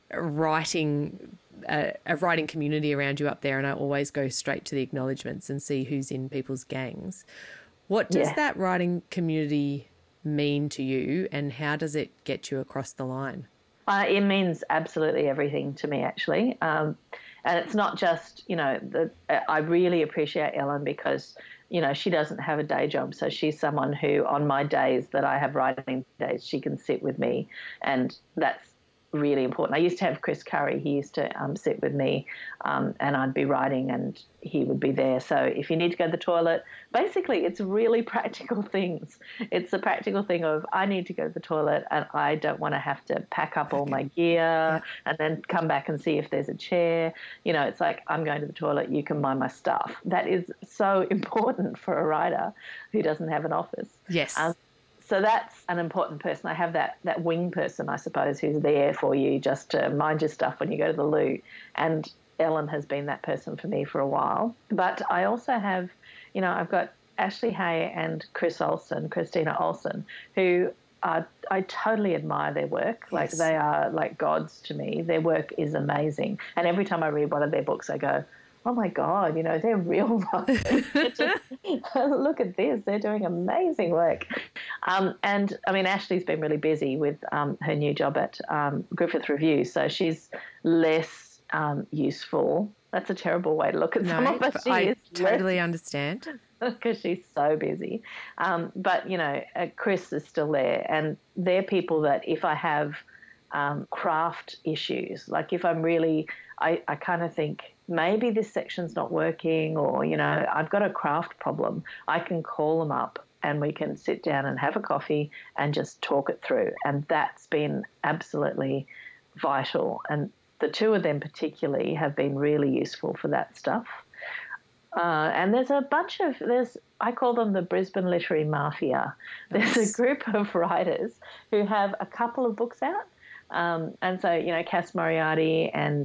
writing a writing community around you up there, and I always go straight to the acknowledgements and see who's in people's gangs. What does that writing community mean to you, and how does it get you across the line? It means absolutely everything to me, actually. And it's not just, you know, I really appreciate Ellen because, you know, she doesn't have a day job. So she's someone who, on my days that I have writing days, she can sit with me, and that's really important. I used to have Chris Curry. He used to sit with me and I'd be writing and he would be there. So if you need to go to the toilet, basically it's really practical things. It's the practical thing of I need to go to the toilet and I don't want to have to pack up all my gear and then come back and see if there's a chair. You know, it's like, I'm going to the toilet, you can mind my stuff. That is so important for a writer who doesn't have an office. Yes. So that's an important person. I have that wing person, I suppose, who's there for you just to mind your stuff when you go to the loo. And Ellen has been that person for me for a while. But I also have, you know, I've got Ashley Hay and Christina Olsen, who I totally admire their work. Yes. Like, they are like gods to me. Their work is amazing. And every time I read one of their books, I go, oh, my God, you know, they're real writers. Look at this. They're doing amazing work. And, I mean, Ashley's been really busy with her new job at Griffith Review, so she's less useful. That's a terrible way to look at someone, but I totally understand. Because she's so busy. But, you know, Chris is still there, and they're people that if I have craft issues, like if I'm really, I kind of think, maybe this section's not working, or, you know, I've got a craft problem, I can call them up and we can sit down and have a coffee and just talk it through. And that's been absolutely vital. And the two of them particularly have been really useful for that stuff. And there's a bunch of, I call them the Brisbane Literary Mafia. There's a group of writers who have a couple of books out. And so, you know, Cass Moriarty and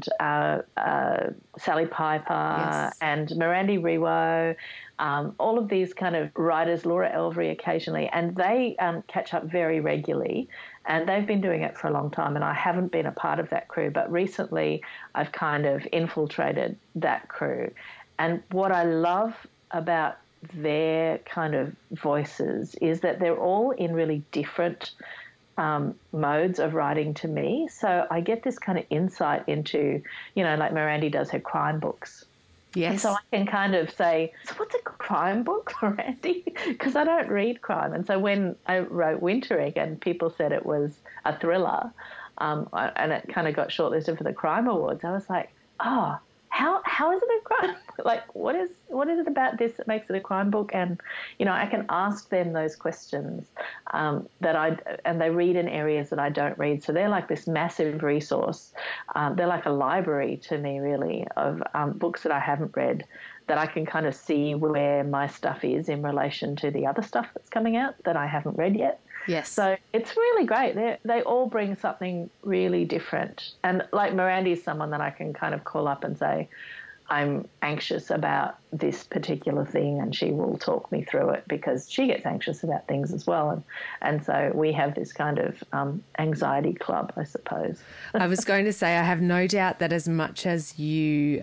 Sally Piper and Mirandi Rewo, all of these kind of writers, Laura Elvery occasionally, and they catch up very regularly, and they've been doing it for a long time, and I haven't been a part of that crew, but recently I've kind of infiltrated that crew. And what I love about their kind of voices is that they're all in really different modes of writing to me. So I get this kind of insight into, you know, like Mirandi does her crime books. Yes. And so I can kind of say, so what's a crime book, Mirandi? Because I don't read crime. And so when I wrote Winter Egg and people said it was a thriller, and it kind of got shortlisted for the Crime Awards, I was like, oh, how is it a crime? Like, what is it about this that makes it a crime book? And, I can ask them those questions and they read in areas that I don't read. So they're like this massive resource. They're like a library to me, really, of books that I haven't read, that I can kind of see where my stuff is in relation to the other stuff that's coming out that I haven't read yet. Yes. So it's really great. They all bring something really different. And like Miranda is someone that I can kind of call up and say, I'm anxious about this particular thing, and she will talk me through it because she gets anxious about things as well. And so we have this kind of anxiety club, I suppose. I was going to say, I have no doubt that as much as you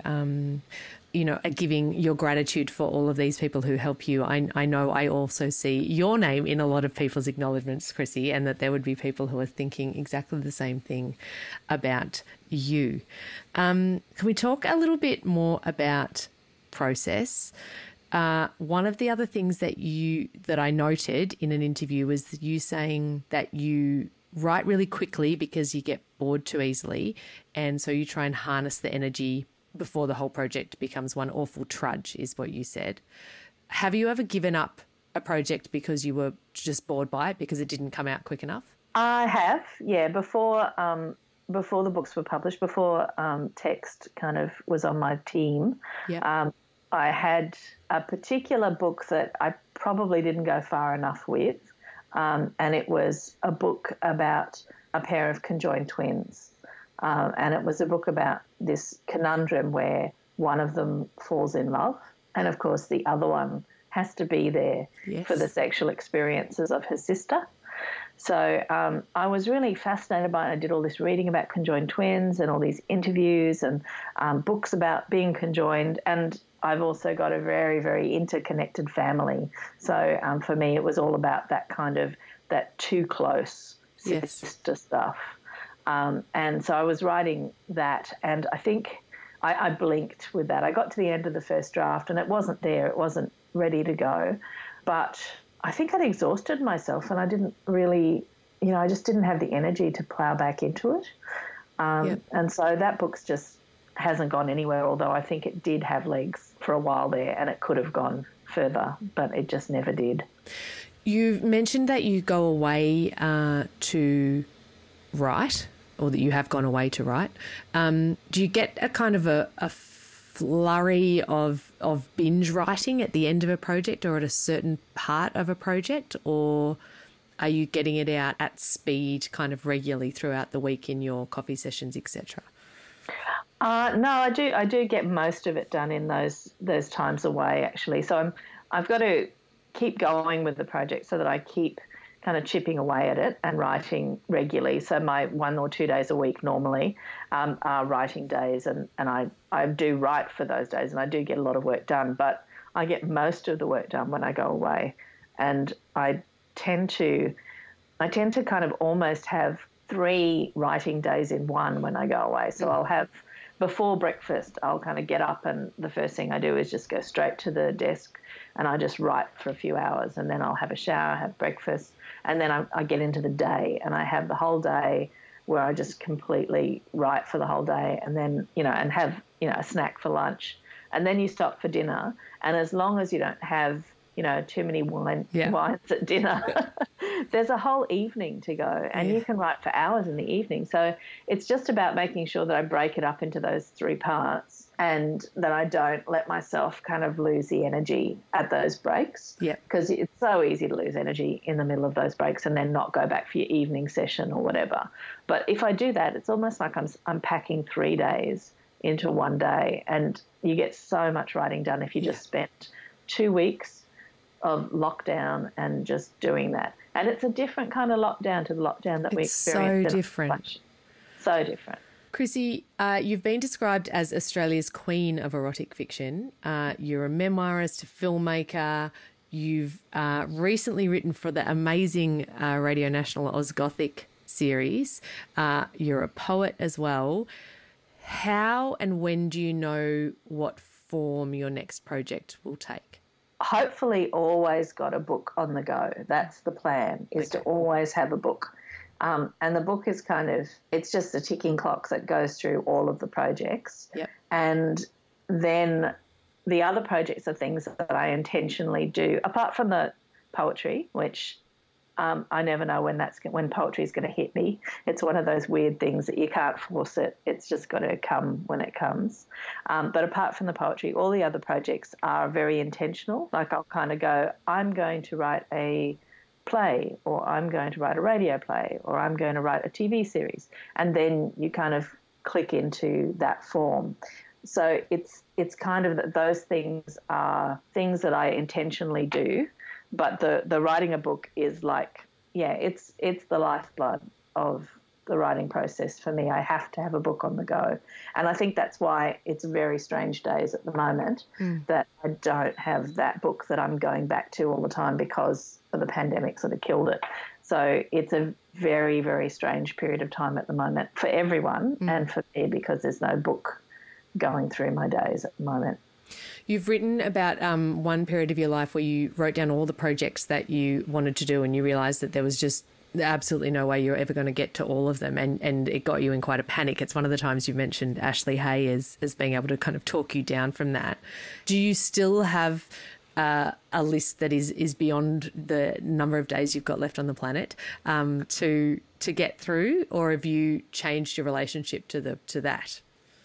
are giving your gratitude for all of these people who help you, I know I also see your name in a lot of people's acknowledgements, Chrissy, and that there would be people who are thinking exactly the same thing about you. Can we talk a little bit more about process? One of the other things that I noted in an interview was you saying that you write really quickly because you get bored too easily, and so you try and harness the energy before the whole project becomes one awful trudge, is what you said. Have you ever given up a project because you were just bored by it because it didn't come out quick enough? I have, yeah. Before the books were published, before Text kind of was on my team, I had a particular book that I probably didn't go far enough with, and it was a book about a pair of conjoined twins. And it was a book about this conundrum where one of them falls in love, and of course the other one has to be there for the sexual experiences of her sister. So I was really fascinated by it. I did all this reading about conjoined twins and all these interviews and books about being conjoined, and I've also got a very, very interconnected family. So for me it was all about that too close sister stuff. And so I was writing that, and I think I blinked with that. I got to the end of the first draft and it wasn't there. It wasn't ready to go. But I think I'd exhausted myself and I didn't really, I just didn't have the energy to plow back into it. And so that book's just hasn't gone anywhere, although I think it did have legs for a while there and it could have gone further, but it just never did. You've mentioned that you go away to write, or that you have gone away to write. Do you get a kind of a flurry of binge writing at the end of a project or at a certain part of a project, or are you getting it out at speed kind of regularly throughout the week in your coffee sessions, etc.? No, I do get most of it done in those times away, actually. So I've got to keep going with the project so that I keep kind of chipping away at it and writing regularly. So my 1 or 2 days a week normally are writing days, and I do write for those days, and I do get a lot of work done, but I get most of the work done when I go away. And I tend to kind of almost have 3 writing days in one when I go away. So I'll have, before breakfast, I'll kind of get up, and the first thing I do is just go straight to the desk and I just write for a few hours, and then I'll have a shower, have breakfast, and then I get into the day, and I have the whole day where I just completely write for the whole day, and then, and have, a snack for lunch, and then you stop for dinner. And as long as you don't have, too many wines at dinner, there's a whole evening to go, and you can write for hours in the evening. So it's just about making sure that I break it up into those 3 parts, and that I don't let myself kind of lose the energy at those breaks. Yeah. Because it's so easy to lose energy in the middle of those breaks and then not go back for your evening session or whatever. But if I do that, it's almost like I'm packing 3 days into one day, and you get so much writing done if you just spent 2 weeks of lockdown and just doing that. And it's a different kind of lockdown to the lockdown that we experienced. So different. So different. Chrissy, you've been described as Australia's queen of erotic fiction. You're a memoirist, a filmmaker. You've recently written for the amazing Radio National Oz Gothic series. You're a poet as well. How and when do you know what form your next project will take? Hopefully always got a book on the go. That's the plan, is to always have a book. And the book is it's just a ticking clock that goes through all of the projects. Yep. And then the other projects are things that I intentionally do, apart from the poetry, which I never know when poetry is going to hit me. It's one of those weird things that you can't force it. It's just got to come when it comes. But apart from the poetry, all the other projects are very intentional. Like I'll kind of go, I'm going to write a play, or I'm going to write a radio play, or I'm going to write a TV series. And then you kind of click into that form. So it's kind of that those things are things that I intentionally do. But the writing a book is like, it's the lifeblood of the writing process for me. I have to have a book on the go. And I think that's why it's very strange days at the moment that I don't have that book that I'm going back to all the time because of the pandemic sort of killed it. So it's a very, very strange period of time at the moment for everyone and for me because there's no book going through my days at the moment. You've written about one period of your life where you wrote down all the projects that you wanted to do and you realised that there was just absolutely no way you're ever going to get to all of them, and it got you in quite a panic. It's one of the times you've mentioned Ashley Hay as being able to kind of talk you down from that. Do you still have a list that is beyond the number of days you've got left on the planet to get through, or have you changed your relationship to that?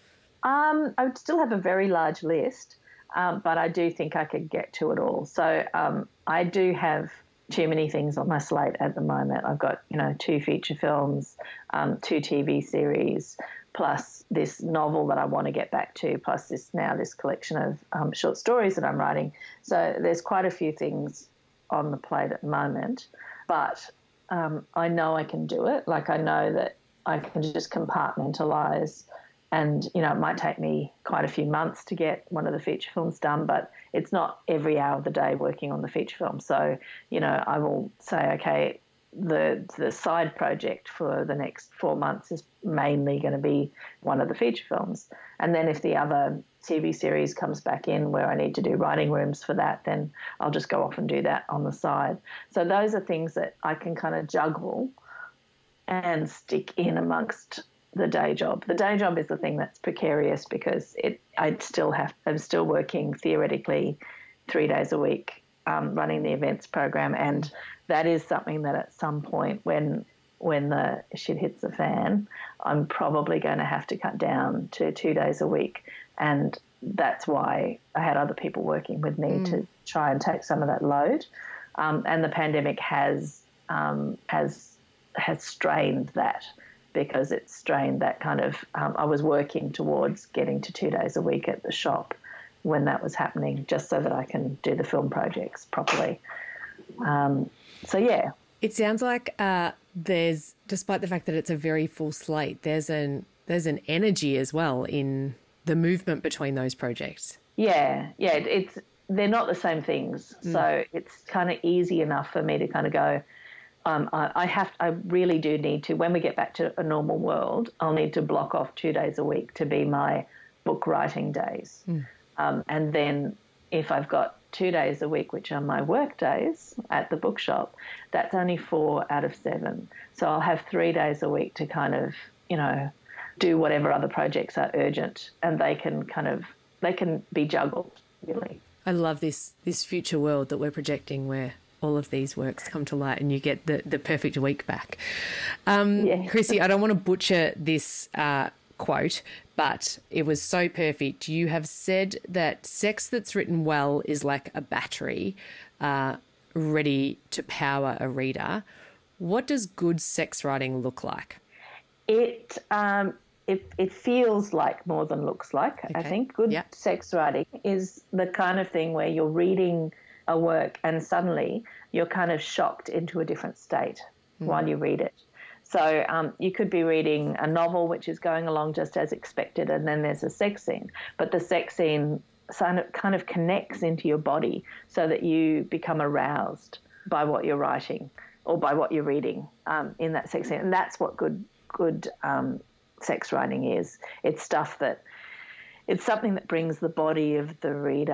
I would still have a very large list, but I do think I could get to it all. So I do have too many things on my slate at the moment. I've got, 2 feature films, 2 TV series, plus this novel that I want to get back to, plus this collection of short stories that I'm writing. So there's quite a few things on the plate at the moment, but I know I can do it. Like I know that I can just compartmentalise. And, it might take me quite a few months to get one of the feature films done, but it's not every hour of the day working on the feature film. So, I will say, okay, the side project for the next 4 months is mainly going to be one of the feature films. And then if the other TV series comes back in where I need to do writing rooms for that, then I'll just go off and do that on the side. So those are things that I can kind of juggle and stick in amongst the day job. The day job is the thing that's precarious because I'm still working theoretically 3 days a week, running the events program, and that is something that at some point when the shit hits the fan, I'm probably going to have to cut down to 2 days a week, and that's why I had other people working with me to try and take some of that load. And the pandemic has strained that. Because it strained that kind of I was working towards getting to 2 days a week at the shop when that was happening, just so that I can do the film projects properly. It sounds like there's, despite the fact that it's a very full slate, there's an energy as well in the movement between those projects. They're not the same things, so it's kind of easy enough for me to kind of go. I really do need to, when we get back to a normal world, I'll need to block off 2 days a week to be my book writing days. And then if I've got 2 days a week, which are my work days at the bookshop, that's only 4 out of 7. So I'll have 3 days a week to kind of, do whatever other projects are urgent, and they can be juggled, really. I love this future world that we're projecting where all of these works come to light and you get the perfect week back. Chrissy, I don't want to butcher this quote, but it was so perfect. You have said that sex that's written well is like a battery ready to power a reader. What does good sex writing look like? It feels like more than looks like. Okay. I think good sex writing is the kind of thing where you're reading a work and suddenly you're kind of shocked into a different state while you read it. So you could be reading a novel which is going along just as expected, and then there's a sex scene, but the sex scene kind of connects into your body so that you become aroused by what you're writing or by what you're reading in that sex scene. And that's what good sex writing is. It's something that brings the body of the reader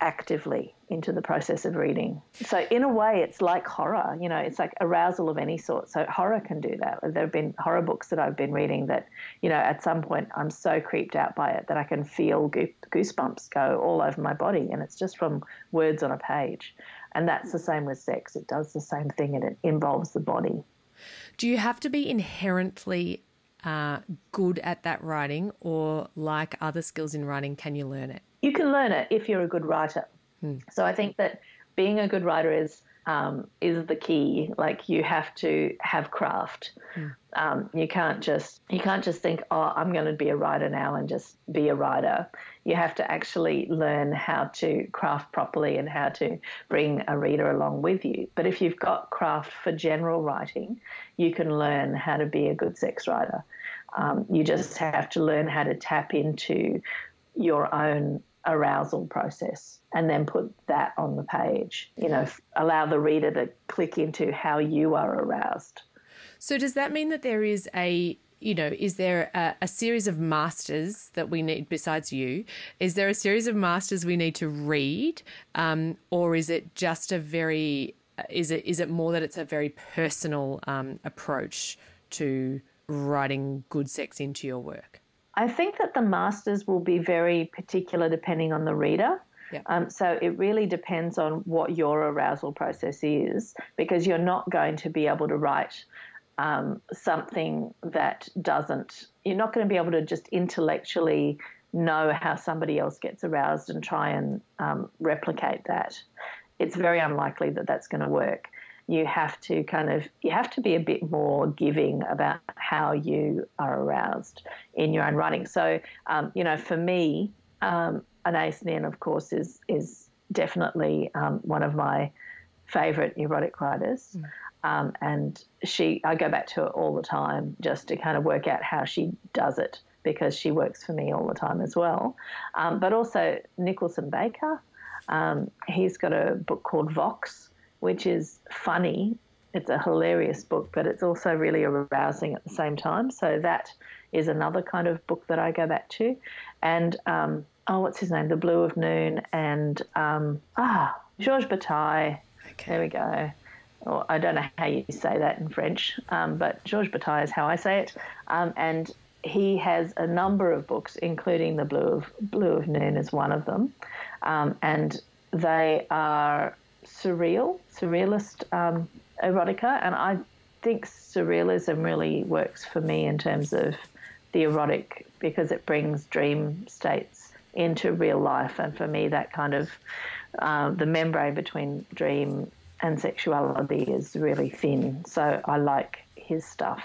actively into the process of reading. So in a way, it's like horror, it's like arousal of any sort. So horror can do that. There have been horror books that I've been reading that, at some point I'm so creeped out by it that I can feel goosebumps go all over my body, and it's just from words on a page. And that's the same with sex. It does the same thing, and it involves the body. Do you have to be inherently good at that writing, or like other skills in writing, can you learn it? You can learn it if you're a good writer. So I think that being a good writer is the key. Like, you have to have craft. You can't just think, oh, I'm going to be a writer now and just be a writer. You have to actually learn how to craft properly and how to bring a reader along with you. But if you've got craft for general writing, you can learn how to be a good sex writer. You just have to learn how to tap into your own arousal process and then put that on the page, allow the reader to click into how you are aroused. So does that mean that there is is there a series of masters that we need besides you? Is there a series of masters we need to read, or is it just is it more that it's a very personal approach to writing good sex into your work? I think that the masters will be very particular depending on the reader. Yeah. So it really depends on what your arousal process is, because you're not going to be able to write something that you're not going to be able to just intellectually know how somebody else gets aroused and try and replicate that. It's very unlikely that that's going to work. You have to be a bit more giving about how you are aroused in your own writing. So, for me, Anais Nin, of course, is definitely one of my favourite erotic writers. And I go back to her all the time just to kind of work out how she does it, because she works for me all the time as well. But also Nicholson Baker, he's got a book called Vox, which is funny. It's a hilarious book, but it's also really arousing at the same time. So that is another kind of book that I go back to. And, what's his name? The Blue of Noon and Georges Bataille. Okay. There we go. Or I don't know how you say that in French, but Georges Bataille is how I say it. And he has a number of books, including The Blue of Noon is one of them. And they are surrealist erotica, and I think surrealism really works for me in terms of the erotic, because it brings dream states into real life, and for me that kind of the membrane between dream and sexuality is really thin, so I like his stuff.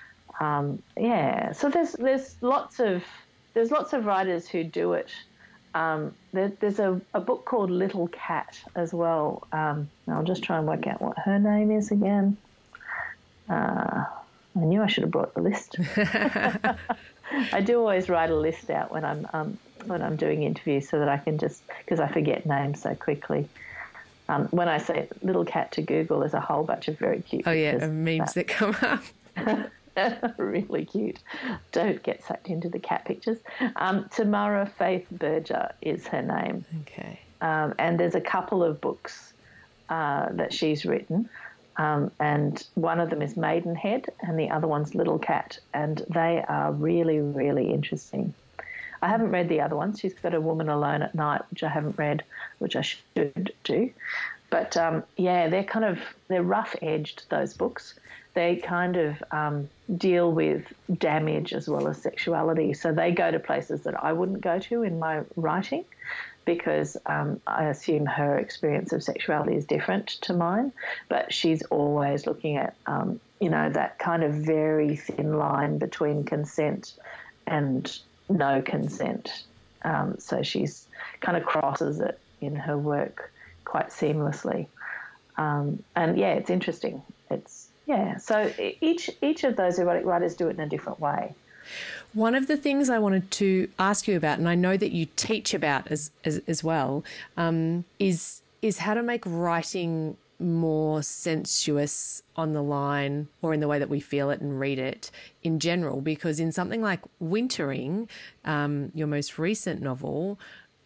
So there's lots of writers who do it. There's a book called Little Cat as well. I'll just try and work out what her name is again. I knew I should have brought the list. I do always write a list out when I'm doing interviews, so that I can because I forget names so quickly. When I say Little Cat to Google, there's a whole bunch of very cute memes that come up. Really cute. Don't get sucked into the cat pictures. Tamara Faith Berger is her name. Okay. And there's a couple of books that she's written, and one of them is Maidenhead and the other one's Little Cat, and they are really, really interesting. I haven't read the other ones. She's got A Woman Alone at Night, which I haven't read, which I should do. But, they're rough-edged, those books. They kind of deal with damage as well as sexuality. So they go to places that I wouldn't go to in my writing, because I assume her experience of sexuality is different to mine. But she's always looking at, that kind of very thin line between consent and no consent. So she's kind of crosses it in her work quite seamlessly. It's interesting. So each of those erotic writers do it in a different way. One of the things I wanted to ask you about, and I know that you teach about as well, is how to make writing more sensuous on the line, or in the way that we feel it and read it in general. Because in something like Wintering, your most recent novel,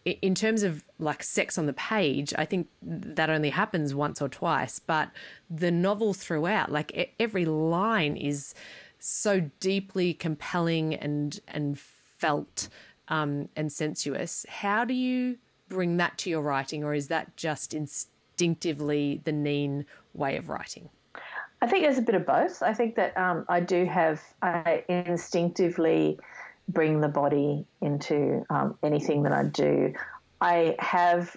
in terms of like sex on the page, I think that only happens once or twice. But the novel throughout, like every line is so deeply compelling and felt and sensuous. How do you bring that to your writing, or is that just instinctively the Neen way of writing? I think there's a bit of both. I think that I instinctively bring the body into anything that I do. I have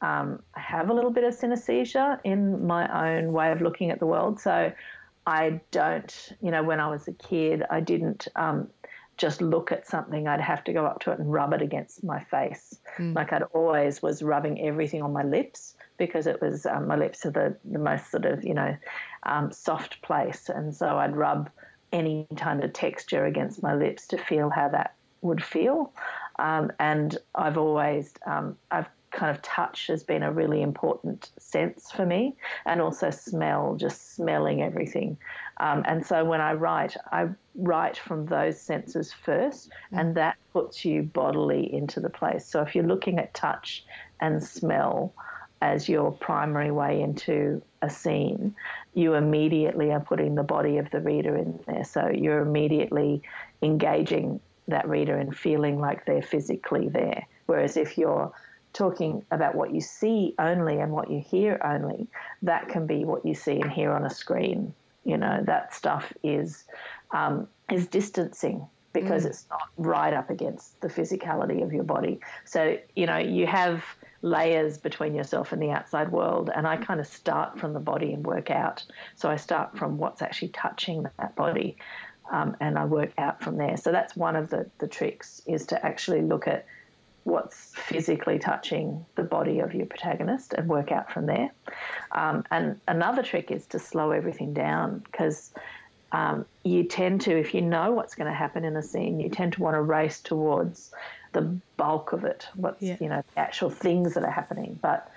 a little bit of synesthesia in my own way of looking at the world. So I don't, when I was a kid, I didn't just look at something. I'd have to go up to it and rub it against my face. Like I'd always was rubbing everything on my lips, because it was my lips are the most sort of, soft place. And so I'd rub any kind of texture against my lips to feel how that would feel. And I've always, I've kind of touch has been a really important sense for me, and also smell, just smelling everything. And so when I write from those senses first, and that puts you bodily into the place. So if you're looking at touch and smell as your primary way into a scene, you immediately are putting the body of the reader in there. So you're immediately engaging that reader and feeling like they're physically there. Whereas if you're talking about what you see only and what you hear only, that can be what you see and hear on a screen. That stuff is distancing, because it's not right up against the physicality of your body. So, you have layers between yourself and the outside world, and I kind of start from the body and work out. So I start from what's actually touching that body, and I work out from there. So that's one of the tricks, is to actually look at what's physically touching the body of your protagonist and work out from there. And another trick is to slow everything down, because you tend to, if you know what's going to happen in a scene, you tend to want to race towards the bulk of it, the actual things that are happening. But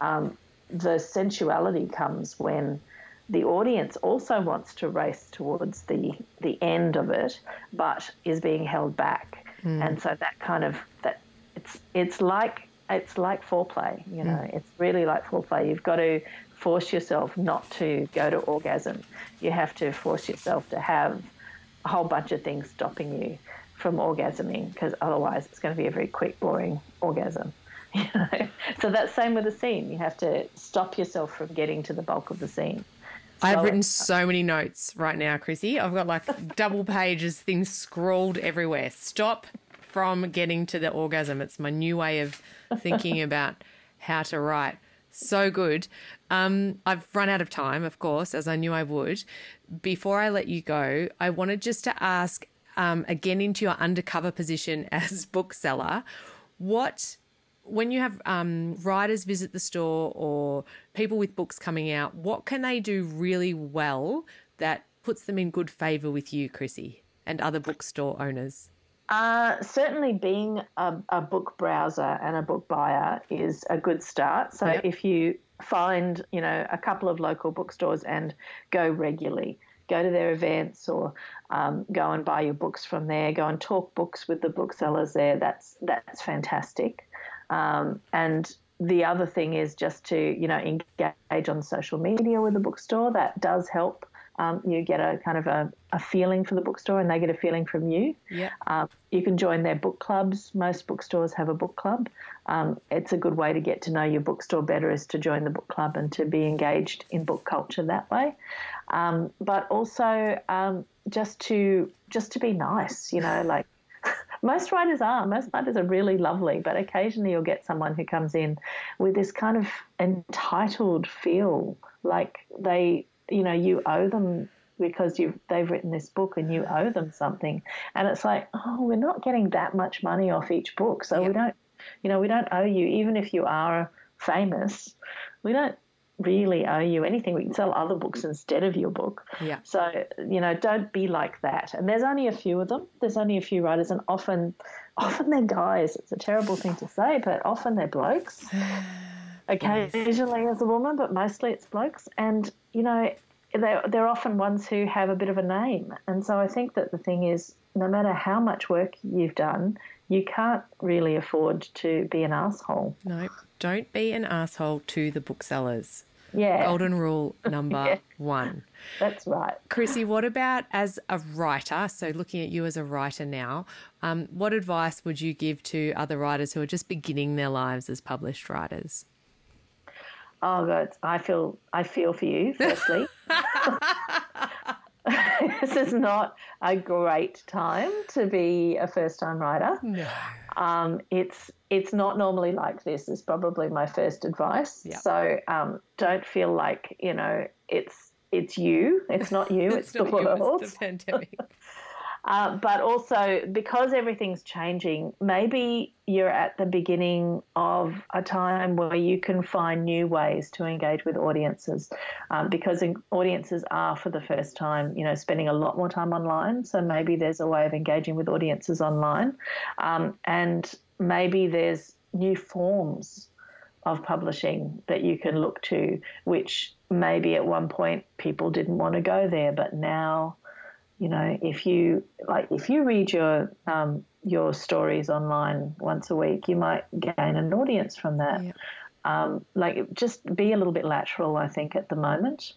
the sensuality comes when the audience also wants to race towards the end of it, but is being held back. And so that kind of it's like foreplay. It's really like foreplay. You've got to force yourself not to go to orgasm. You have to force yourself to have a whole bunch of things stopping you from orgasming, because otherwise it's going to be a very quick, boring orgasm. So that's same with the scene. You have to stop yourself from getting to the bulk of the scene. I've written so many notes right now, Chrissy. I've got like double pages, things scrawled everywhere. Stop from getting to the orgasm. It's my new way of thinking about how to write. So good. I've run out of time, of course, as I knew I would. Before I let you go, I wanted just to ask, again, into your undercover position as bookseller, when you have writers visit the store or people with books coming out, what can they do really well that puts them in good favour with you, Chrissy, and other bookstore owners? Certainly being a book browser and a book buyer is a good start. So if you find, a couple of local bookstores and go regularly, go to their events, or go and buy your books from there, go and talk books with the booksellers there, that's fantastic. And the other thing is just to, engage on social media with the bookstore. That does help. You get a kind of a feeling for the bookstore, and they get a feeling from you. Yeah. You can join their book clubs. Most bookstores have a book club. It's a good way to get to know your bookstore better, is to join the book club and to be engaged in book culture that way. But also just to be nice, like most writers are. Most writers are really lovely, but occasionally you'll get someone who comes in with this kind of entitled feel, like you owe them because they've written this book and you owe them something. And it's like, we're not getting that much money off each book, so we don't owe you. Even if you are famous, we don't really owe you anything. We can sell other books instead of your book. Yeah. So, don't be like that. And there's only a few of them. There's only a few writers, and often they're guys. It's a terrible thing to say, but often they're blokes. Occasionally as a woman, but mostly it's blokes. And, they're often ones who have a bit of a name. And so I think that the thing is, no matter how much work you've done, you can't really afford to be an asshole. No, don't be an asshole to the booksellers. Yeah. Golden rule number 1. That's right. Chrissy, what about as a writer? So looking at you as a writer now, what advice would you give to other writers who are just beginning their lives as published writers? Oh God, I feel for you, firstly. This is not a great time to be a first-time writer. No. It's not normally like this, is probably my first advice. Yep. So don't feel like, it's you. It's not you, it's the world. It's the pandemic. But also, because everything's changing, maybe you're at the beginning of a time where you can find new ways to engage with audiences, because audiences are, for the first time, spending a lot more time online. So maybe there's a way of engaging with audiences online, and maybe there's new forms of publishing that you can look to, which maybe at one point people didn't want to go there, but now, if you read your stories online once a week, you might gain an audience from that. Yeah. Just be a little bit lateral, I think, at the moment,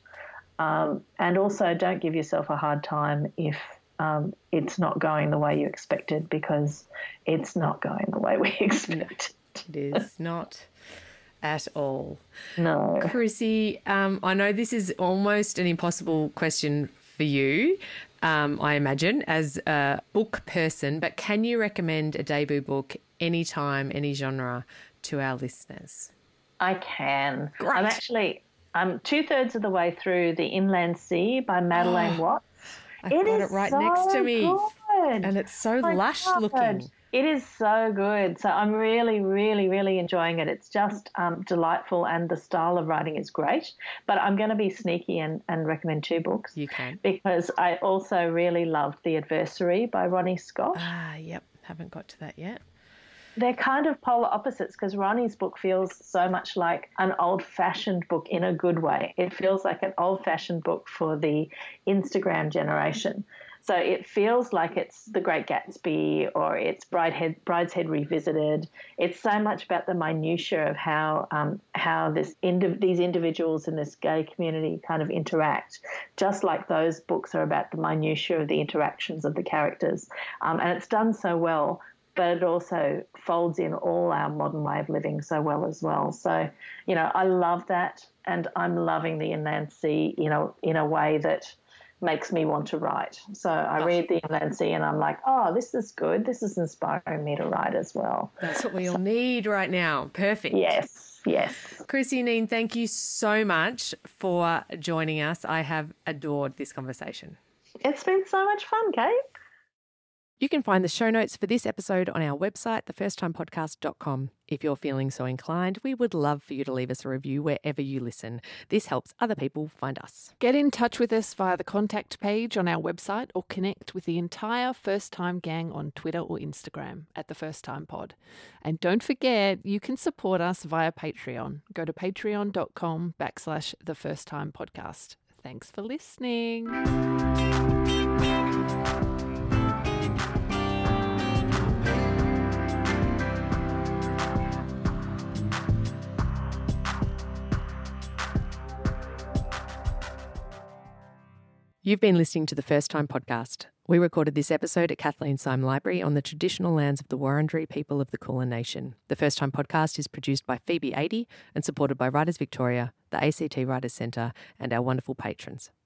and also don't give yourself a hard time if it's not going the way you expected, because it's not going the way we expected. It is not at all. No. Chrissy, I know this is almost an impossible question for you, I imagine, as a book person, but can you recommend a debut book anytime, any genre to our listeners? I can. Great. I'm 2/3 of the way through The Inland Sea by Madeleine Watts. I've got it right next to me. Good. And it's so lush looking. It is so good. So I'm really, really, really enjoying it. It's just delightful, and the style of writing is great. But I'm going to be sneaky and recommend 2 books. You can. Because I also really loved The Adversary by Ronnie Scott. Yep. Haven't got to that yet. They're kind of polar opposites, because Ronnie's book feels so much like an old-fashioned book in a good way. It feels like an old-fashioned book for the Instagram generation. So it feels like it's The Great Gatsby, or it's Brideshead Revisited. It's so much about the minutiae of how these individuals in this gay community kind of interact, just like those books are about the minutiae of the interactions of the characters. And it's done so well, but it also folds in all our modern way of living so well as well. So, I love that, and I'm loving The Inland Sea, in a way that makes me want to write. So I read The Inland Sea and I'm like, oh, this is good. This is inspiring me to write as well. That's what we all need right now. Perfect. Yes. Chrissy Neen, thank you so much for joining us. I have adored this conversation. It's been so much fun, Kate. You can find the show notes for this episode on our website, thefirsttimepodcast.com. If you're feeling so inclined, we would love for you to leave us a review wherever you listen. This helps other people find us. Get in touch with us via the contact page on our website, or connect with the entire First Time gang on Twitter or Instagram at The First Time Pod. And don't forget, you can support us via Patreon. Go to patreon.com/thefirsttimepodcast. Thanks for listening. You've been listening to the First Time Podcast. We recorded this episode at Kathleen Syme Library on the traditional lands of the Wurundjeri people of the Kulin Nation. The First Time Podcast is produced by Phoebe Adey and supported by Writers Victoria, the ACT Writers Centre, and our wonderful patrons.